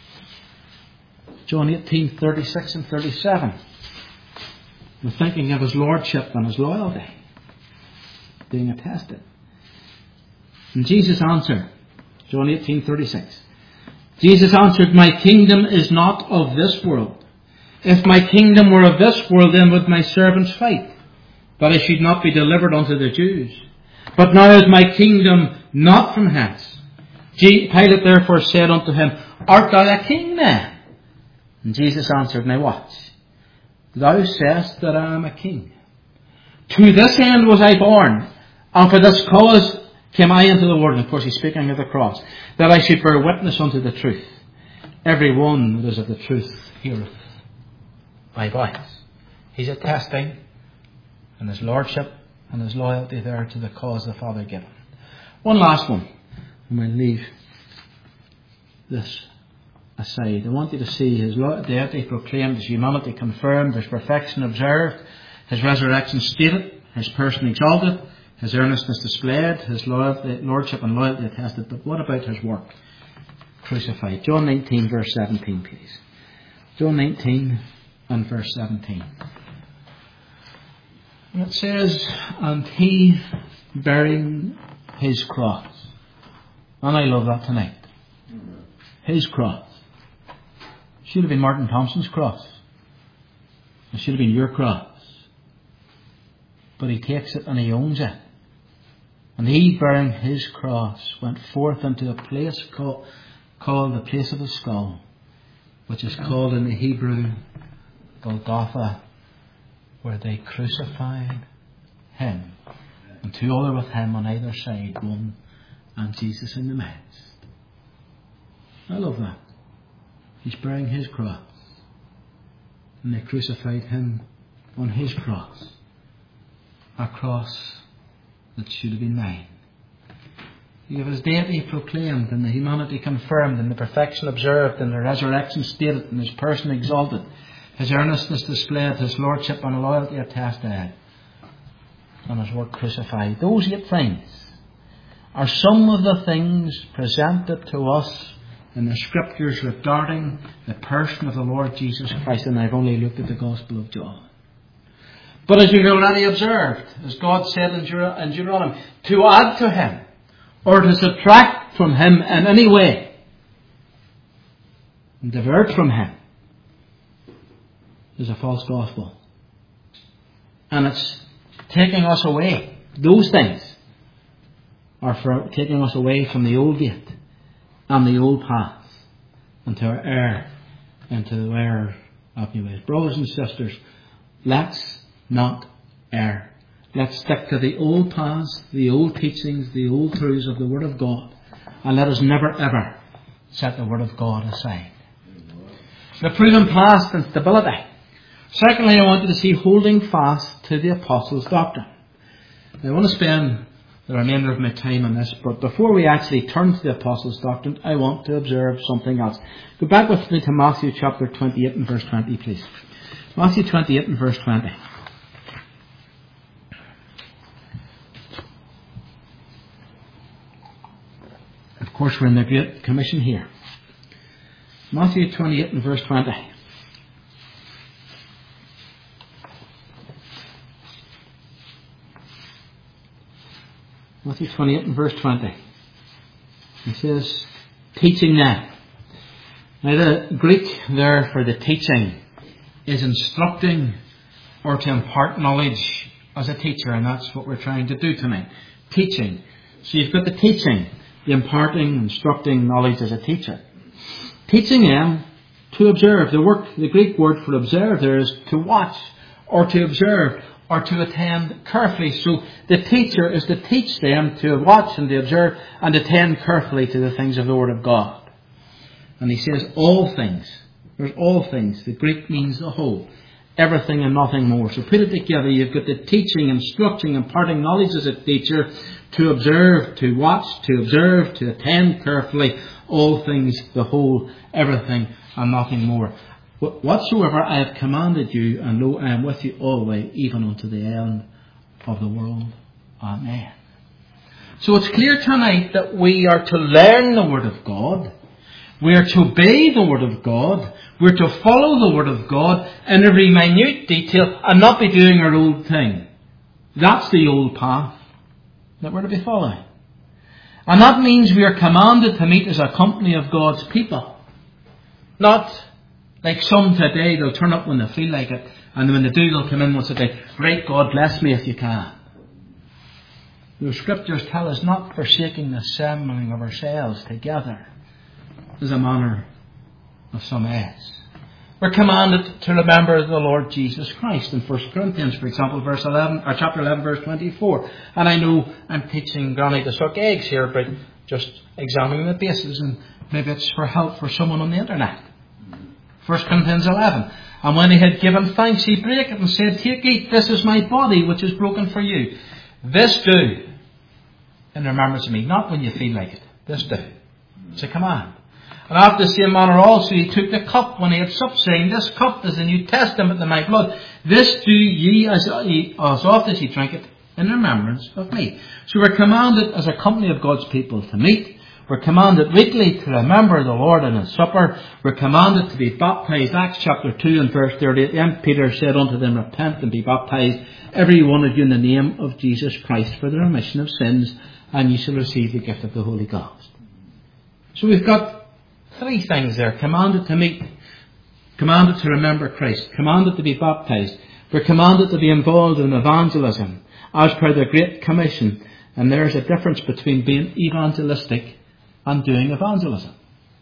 John eighteen, thirty-six and thirty-seven. We're thinking of His Lordship and His loyalty being attested. And Jesus answered, John eighteen, thirty-six. Jesus answered, my kingdom is not of this world. If my kingdom were of this world, then would my servants fight, that I should not be delivered unto the Jews. But now is my kingdom not from hence. Pilate therefore said unto him, art thou a king then? And Jesus answered, now watch. Thou sayest that I am a king. To this end was I born, and for this cause came I into the world. And of course He's speaking of the cross. That I should bear witness unto the truth. Every one that is of the truth heareth my voice. He's attesting in His Lordship and His loyalty there to the cause the Father given. One last one. And we'll leave this aside. I want you to see His deity proclaimed, His humanity confirmed, His perfection observed, His resurrection stated, His person exalted, His earnestness displayed, His loyalty, Lordship and loyalty attested. But what about His work? Crucified. John nineteen verse seventeen, please. John nineteen and verse seventeen. And it says, and He bearing His cross. And I love that tonight. His cross. Should have been Martin Thompson's cross. It should have been your cross. But He takes it and He owns it. And He, bearing His cross, went forth into a place called, called the place of the skull, which is called in the Hebrew Golgotha, where they crucified Him, and two other with Him on either side, one and Jesus in the midst. I love that. He's bearing His cross, and they crucified Him on His cross, a cross that should have been mine. You have His deity proclaimed, and the humanity confirmed, and the perfection observed, and the resurrection stated, and His person exalted, His earnestness displayed, His Lordship and loyalty attested, and His work crucified. Those eight things are some of the things presented to us in the Scriptures regarding the person of the Lord Jesus Christ, and I've only looked at the Gospel of John. But as we've already observed, as God said in Deuteronomy, to add to Him or to subtract from Him in any way and divert from Him is a false gospel. And it's taking us away. Those things are for taking us away from the old gate and the old path into our error, into the error of new ways. Brothers and sisters, let's not err. Let's stick to the old paths, the old teachings, the old truths of the Word of God, and let us never ever set the Word of God aside. The proven past and stability. Secondly, I want you to see holding fast to the apostles' doctrine. Now, I want to spend the remainder of my time on this, but before we actually turn to the apostles' doctrine, I want to observe something else. Go back with me to Matthew chapter twenty-eight and verse twenty, please. Matthew twenty-eight and verse twenty. Of course, we're in the Great Commission here. Matthew twenty-eight and verse twenty. Matthew twenty-eight and verse twenty. He says, teaching them. Now the Greek there for the teaching is instructing or to impart knowledge as a teacher, and that's what we're trying to do tonight. Teaching. So you've got the teaching, the imparting, instructing knowledge as a teacher. Teaching them to observe. The work, the Greek word for observe there is to watch or to observe or to attend carefully. So the teacher is to teach them to watch and to observe and attend carefully to the things of the Word of God. And he says all things. There's all things. The Greek means the whole. Everything and nothing more. So put it together. You've got the teaching, instructing, imparting knowledge as a teacher, to observe, to watch, to observe, to attend carefully. All things, the whole, everything and nothing more. Whatsoever I have commanded you, and lo, I am with you always, even unto the end of the world. Amen. So it's clear tonight that we are to learn the Word of God. We are to obey the Word of God. We're to follow the Word of God in every minute detail and not be doing our old thing. That's the old path that we're to be following. And that means we are commanded to meet as a company of God's people. Not like some today, they'll turn up when they feel like it, and when they do, they'll come in and say, right, God bless me if you can. The Scriptures tell us not forsaking the assembling of ourselves together as a manner of some else. We're commanded to remember the Lord Jesus Christ in First Corinthians, for example, verse eleven, or chapter eleven, verse twenty-four. And I know I'm teaching Granny to suck eggs here, but just examining the basis, and maybe it's for help for someone on the internet. First Corinthians eleven. And when he had given thanks, he brake it and said, take, eat, this is my body, which is broken for you. This do in remembrance of me. Not when you feel like it. This do. It's a command. And after the same manner also he took the cup when he had supped, saying, this cup is the New Testament in my blood. This do ye as, as oft as ye drink it in remembrance of me. So we're commanded as a company of God's people to meet. We're commanded weekly to remember the Lord in His supper. We're commanded to be baptized. Acts chapter two and verse thirty-eight. Then Peter said unto them, repent and be baptized, every one of you, in the name of Jesus Christ, for the remission of sins, and ye shall receive the gift of the Holy Ghost. So we've got three things there. Commanded to meet, commanded to remember Christ, commanded to be baptized. We're commanded to be involved in evangelism as per the Great Commission. And there's a difference between being evangelistic and doing evangelism.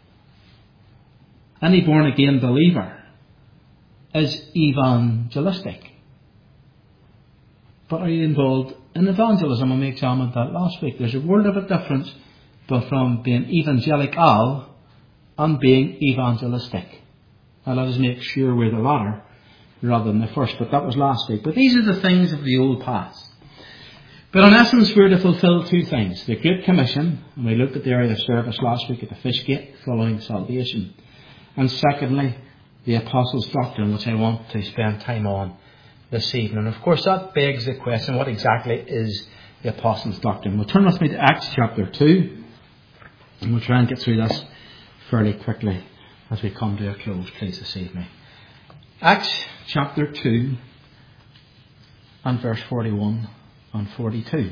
Any born again believer is evangelistic. But are you involved in evangelism? And we examined that last week. There's a world of a difference from being evangelical and being evangelistic. Now let us make sure we're the latter rather than the first, but that was last week. But these are the things of the old past. But in essence we're to fulfill two things. The Great Commission, and we looked at the area of service last week at the fish gate following salvation. And secondly, the Apostles' Doctrine, which I want to spend time on this evening. And of course that begs the question, what exactly is the Apostles' Doctrine? We'll turn with me to Acts chapter two, and we'll try and get through this fairly quickly as we come to a close, please, this evening. Acts chapter two and verse forty-one and forty-two.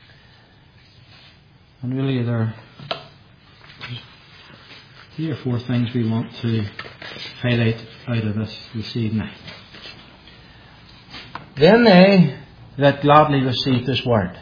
And really there are three or four things we want to highlight out of this this evening. Then they that gladly received this word,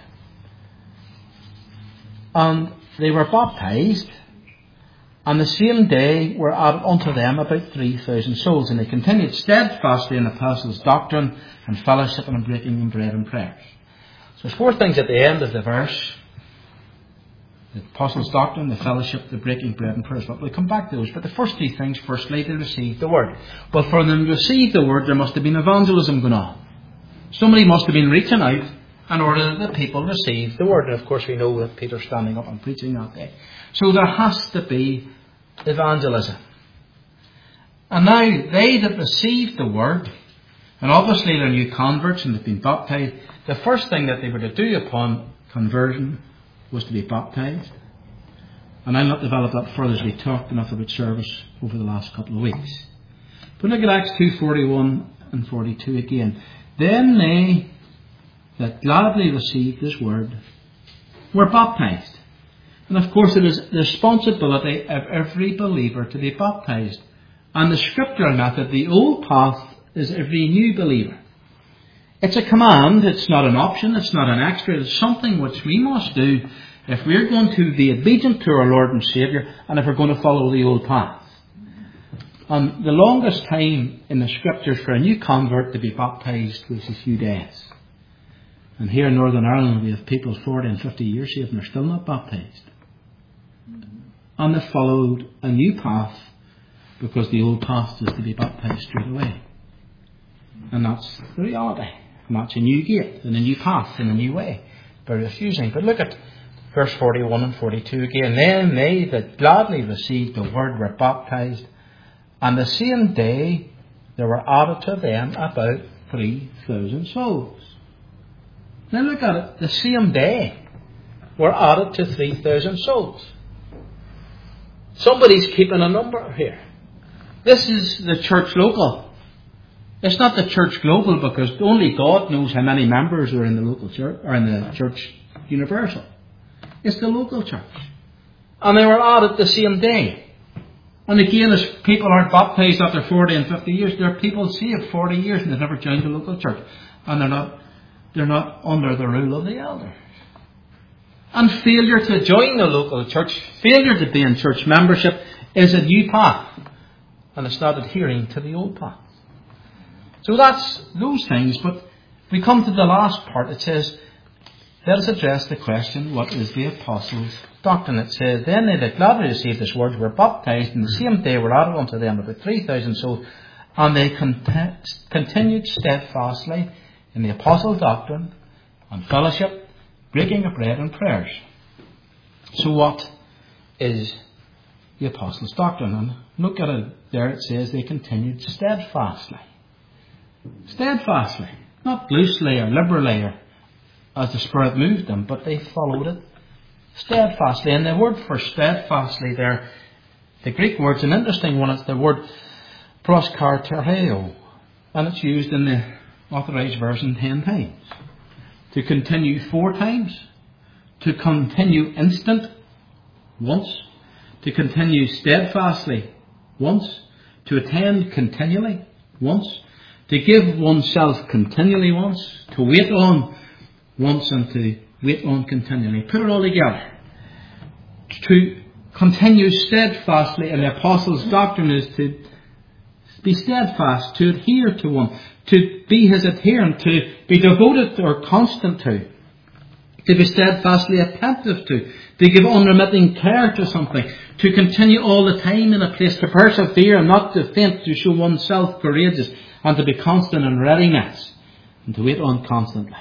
and they were baptized, and the same day were added unto them about three thousand souls. And they continued steadfastly in the apostles' doctrine and fellowship and breaking of bread and prayers. So there's four things at the end of the verse. The apostles' doctrine, the fellowship, the breaking bread and prayers. But we'll come back to those. But the first two things, firstly, they received the word. Well, for them to receive the word, there must have been evangelism going on. Somebody must have been reaching out in order that the people receive the word. And of course we know that Peter's standing up and preaching that day. So there has to be evangelism. And now, they that received the word, and obviously they're new converts and they've been baptized, the first thing that they were to do upon conversion was to be baptized. And I'll not develop that further as we talked enough about service over the last couple of weeks. But look at Acts two forty-one and forty-two again. Then they that gladly received this word were baptized. And of course it is the responsibility of every believer to be baptized. And the scriptural method, the old path, is every new believer. It's a command, it's not an option, it's not an extra, it's something which we must do if we're going to be obedient to our Lord and Saviour and if we're going to follow the old path. And the longest time in the scriptures for a new convert to be baptized was a few days. And here in Northern Ireland we have people forty and fifty years saved and they're still not baptized. And they followed a new path because the old path is to be baptized straight away. And that's the reality. And that's a new gate and a new path and a new way. Very refusing. But look at verse forty-one and forty-two again. Then they that gladly received the word were baptized, and the same day there were added to them about three thousand souls. Now look at it. The same day were added to three thousand souls. Somebody's keeping a number here. This is the church local. It's not the church global, because only God knows how many members are in the local church or in the church universal. It's the local church. And they were added the same day. And again, as people aren't baptized after forty and fifty years, there are people saved forty years and they've never joined the local church. And they're not they're not under the rule of the elders. And failure to join the local church, failure to be in church membership, is a new path. And it's not adhering to the old path. So that's those things. But we come to the last part. It says, let us address the question, what is the apostles' doctrine? It says, then they that gladly received this word were baptized, and the same day were added unto them about three thousand souls, and they cont- continued steadfastly in the apostles' doctrine, and fellowship, breaking of bread and prayers. So what is the apostles' doctrine? And look at it there, it says they continued steadfastly. Steadfastly. Not loosely or liberally or as the Spirit moved them, but they followed it steadfastly. And the word for steadfastly there, the Greek word's an interesting one. It's the word proskartereo, and it's used in the Authorized Version ten times. To continue four times. To continue instant once. To continue steadfastly once. To attend continually once. To give oneself continually once. To wait on once, and to wait on continually. Put it all together. To continue steadfastly in the apostles' doctrine is to be steadfast, to adhere to one, to be his adherent, to be devoted or constant to, to be steadfastly attentive to, to give unremitting care to something, to continue all the time in a place, to persevere and not to faint, to show oneself courageous, and to be constant in readiness, and to wait on constantly.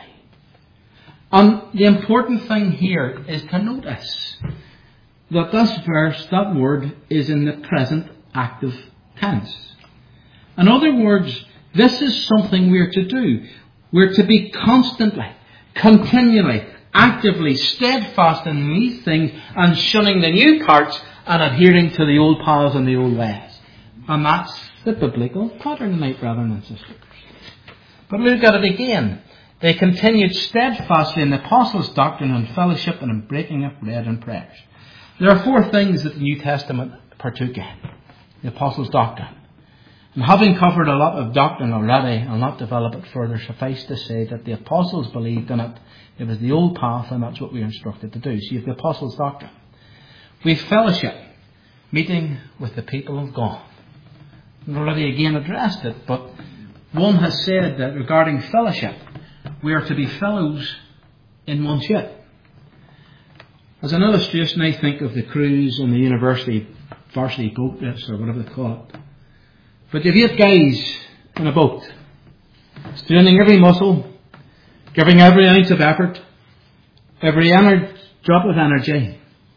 And the important thing here is to notice that this verse, that word, is in the present active tense. In other words, this is something we're to do. We're to be constantly, continually, actively steadfast in these things and shunning the new parts and adhering to the old paths and the old ways. And that's the biblical pattern tonight, brethren and sisters. But look at it again. They continued steadfastly in the apostles' doctrine and fellowship and in breaking of bread and prayers. There are four things that the New Testament partook in. The apostles' doctrine. And having covered a lot of doctrine already, I'll not develop it further. Suffice to say that the apostles believed in it. It was the old path, and that's what we are instructed to do. So you have the apostles' doctrine. We have fellowship, meeting with the people of God. I've already again addressed it, but one has said that regarding fellowship, we are to be fellows in one ship. As an illustration, I think of the crews on the university varsity boat race, or whatever they call it. But you have eight guys in a boat, straining every muscle, giving every ounce of effort, every ener- drop of energy.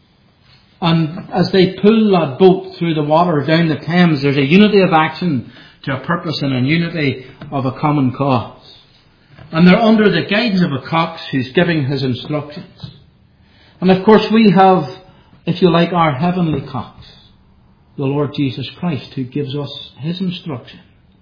And as they pull that boat through the water down the Thames, there's a unity of action to a purpose and a unity of a common cause. And they're under the guidance of a cox who's giving his instructions. And of course we have, if you like, our heavenly cox, the Lord Jesus Christ, who gives us his instruction.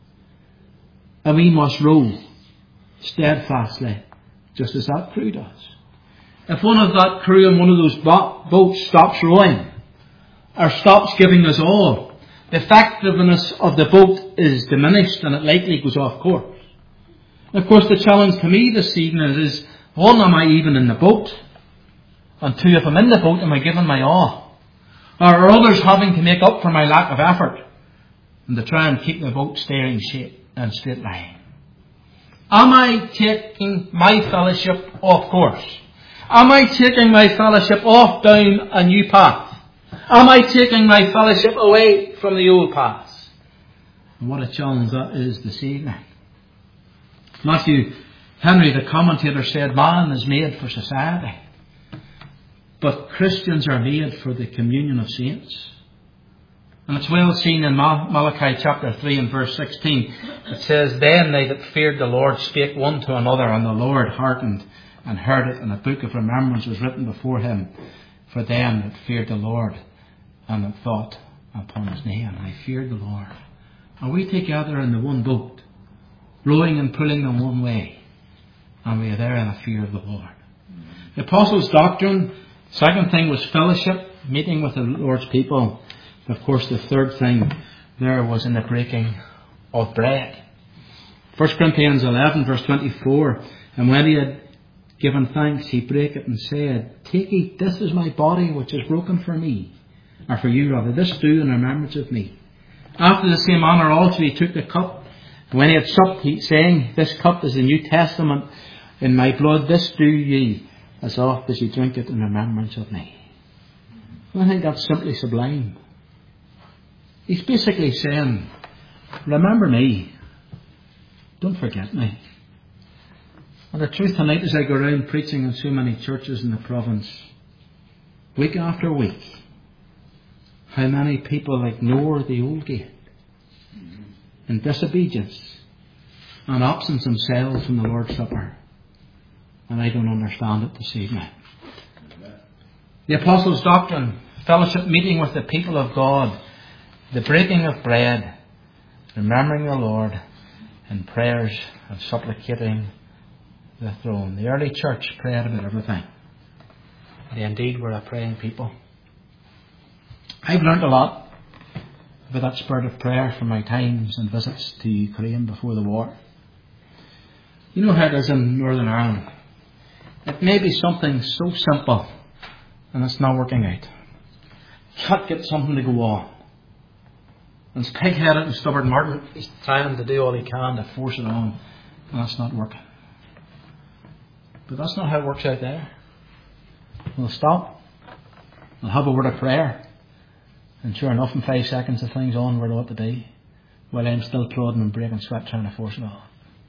And we must row steadfastly, just as that crew does. If one of that crew in one of those bo- boats stops rowing, or stops giving us all, the effectiveness of the boat is diminished and it likely goes off course. And of course the challenge to me this evening is, one, am I even in the boat? And two, if I'm in the boat, am I giving my all? Or are others having to make up for my lack of effort and to try and keep the boat steering straight and straight line? Am I taking my fellowship off course? Am I taking my fellowship off down a new path? Am I taking my fellowship away from the old paths? And what a challenge that is this evening. Matthew Henry, the commentator, said man is made for society, but Christians are made for the communion of saints. And it's well seen in Malachi chapter three and verse sixteen. It says, then they that feared the Lord spake one to another, and the Lord hearkened and heard it, and a book of remembrance was written before him for them that feared the Lord and that thought upon his name. I feared the Lord. Are we together in the one boat, rowing and pulling in one way, and we are there in a fear of the Lord? The Apostles' doctrine, second thing was fellowship, meeting with the Lord's people. Of course, the third thing there was in the breaking of bread. First Corinthians eleven verse twenty-four, and when he had given thanks, he brake it and said, take, eat, this is my body which is broken for me, or for you rather, this do in remembrance of me. After the same manner also he took the cup, and when he had supped, he saying, this cup is the New Testament in my blood, this do ye as oft as you drink it in remembrance of me. I think that's simply sublime. He's basically saying, remember me, don't forget me. And the truth tonight, as I go around preaching in so many churches in the province, week after week, how many people ignore the old gate in disobedience and absence themselves from the Lord's Supper. And I don't understand it this evening. The Apostles' doctrine, fellowship, meeting with the people of God, the breaking of bread, remembering the Lord, and prayers and supplicating the throne. The early church prayed about everything. They indeed were a praying people. I've learnt a lot about that spirit of prayer from my times and visits to Ukraine before the war. You know how it is in Northern Ireland. It may be something so simple and it's not working out. You can't get something to go on. And it's pig-headed and stubborn. Martin is trying to do all he can to force it on, and it's not working. But that's not how it works out there. We'll stop. We'll have a word of prayer. And sure enough, in five seconds the thing's on where it ought to be, while I'm still plodding and breaking sweat trying to force it on.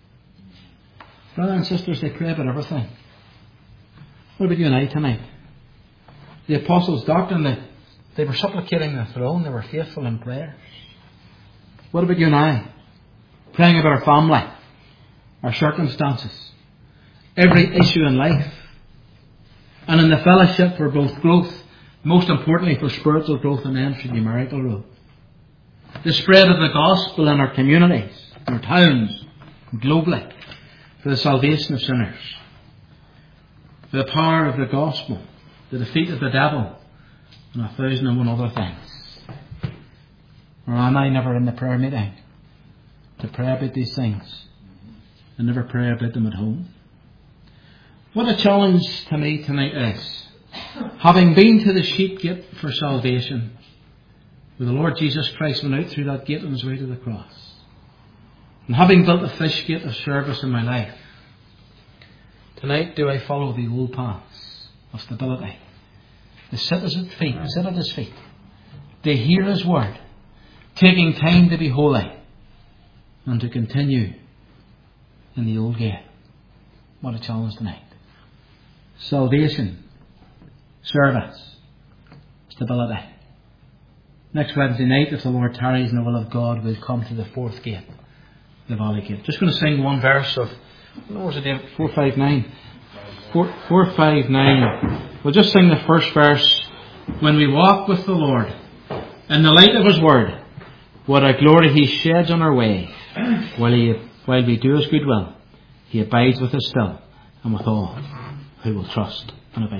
Brothers and sisters, they pray about everything. What about you and I tonight? The Apostles' doctrine, they, they were supplicating the throne. They were faithful in prayer. What about you and I? Praying about our family, our circumstances, every issue in life. And in the fellowship for both growth, most importantly for spiritual growth and then for numerical growth. The spread of the gospel in our communities, in our towns, globally, for the salvation of sinners. For the power of the gospel, the defeat of the devil, and a thousand and one other things. Or am I never in the prayer meeting to pray about these things and never pray about them at home? What a challenge to me tonight is, having been to the sheep gate for salvation, where the Lord Jesus Christ went out through that gate on his way to the cross, and having built a fish gate of service in my life, tonight do I follow the old paths of stability to sit at his feet, to sit at his feet, to hear his word, taking time to be holy, and to continue in the old game. What a challenge tonight. Salvation, service, stability. Next Wednesday night, if the Lord tarries in the will of God, we'll come to the fourth gate, the valley gate. Just going to sing one verse of, what was it, four five nine? Four, four five nine. We'll just sing the first verse. When we walk with the Lord in the light of his word, what a glory he sheds on our way. While, he, while we do his good will, he abides with us still and with all who will trust.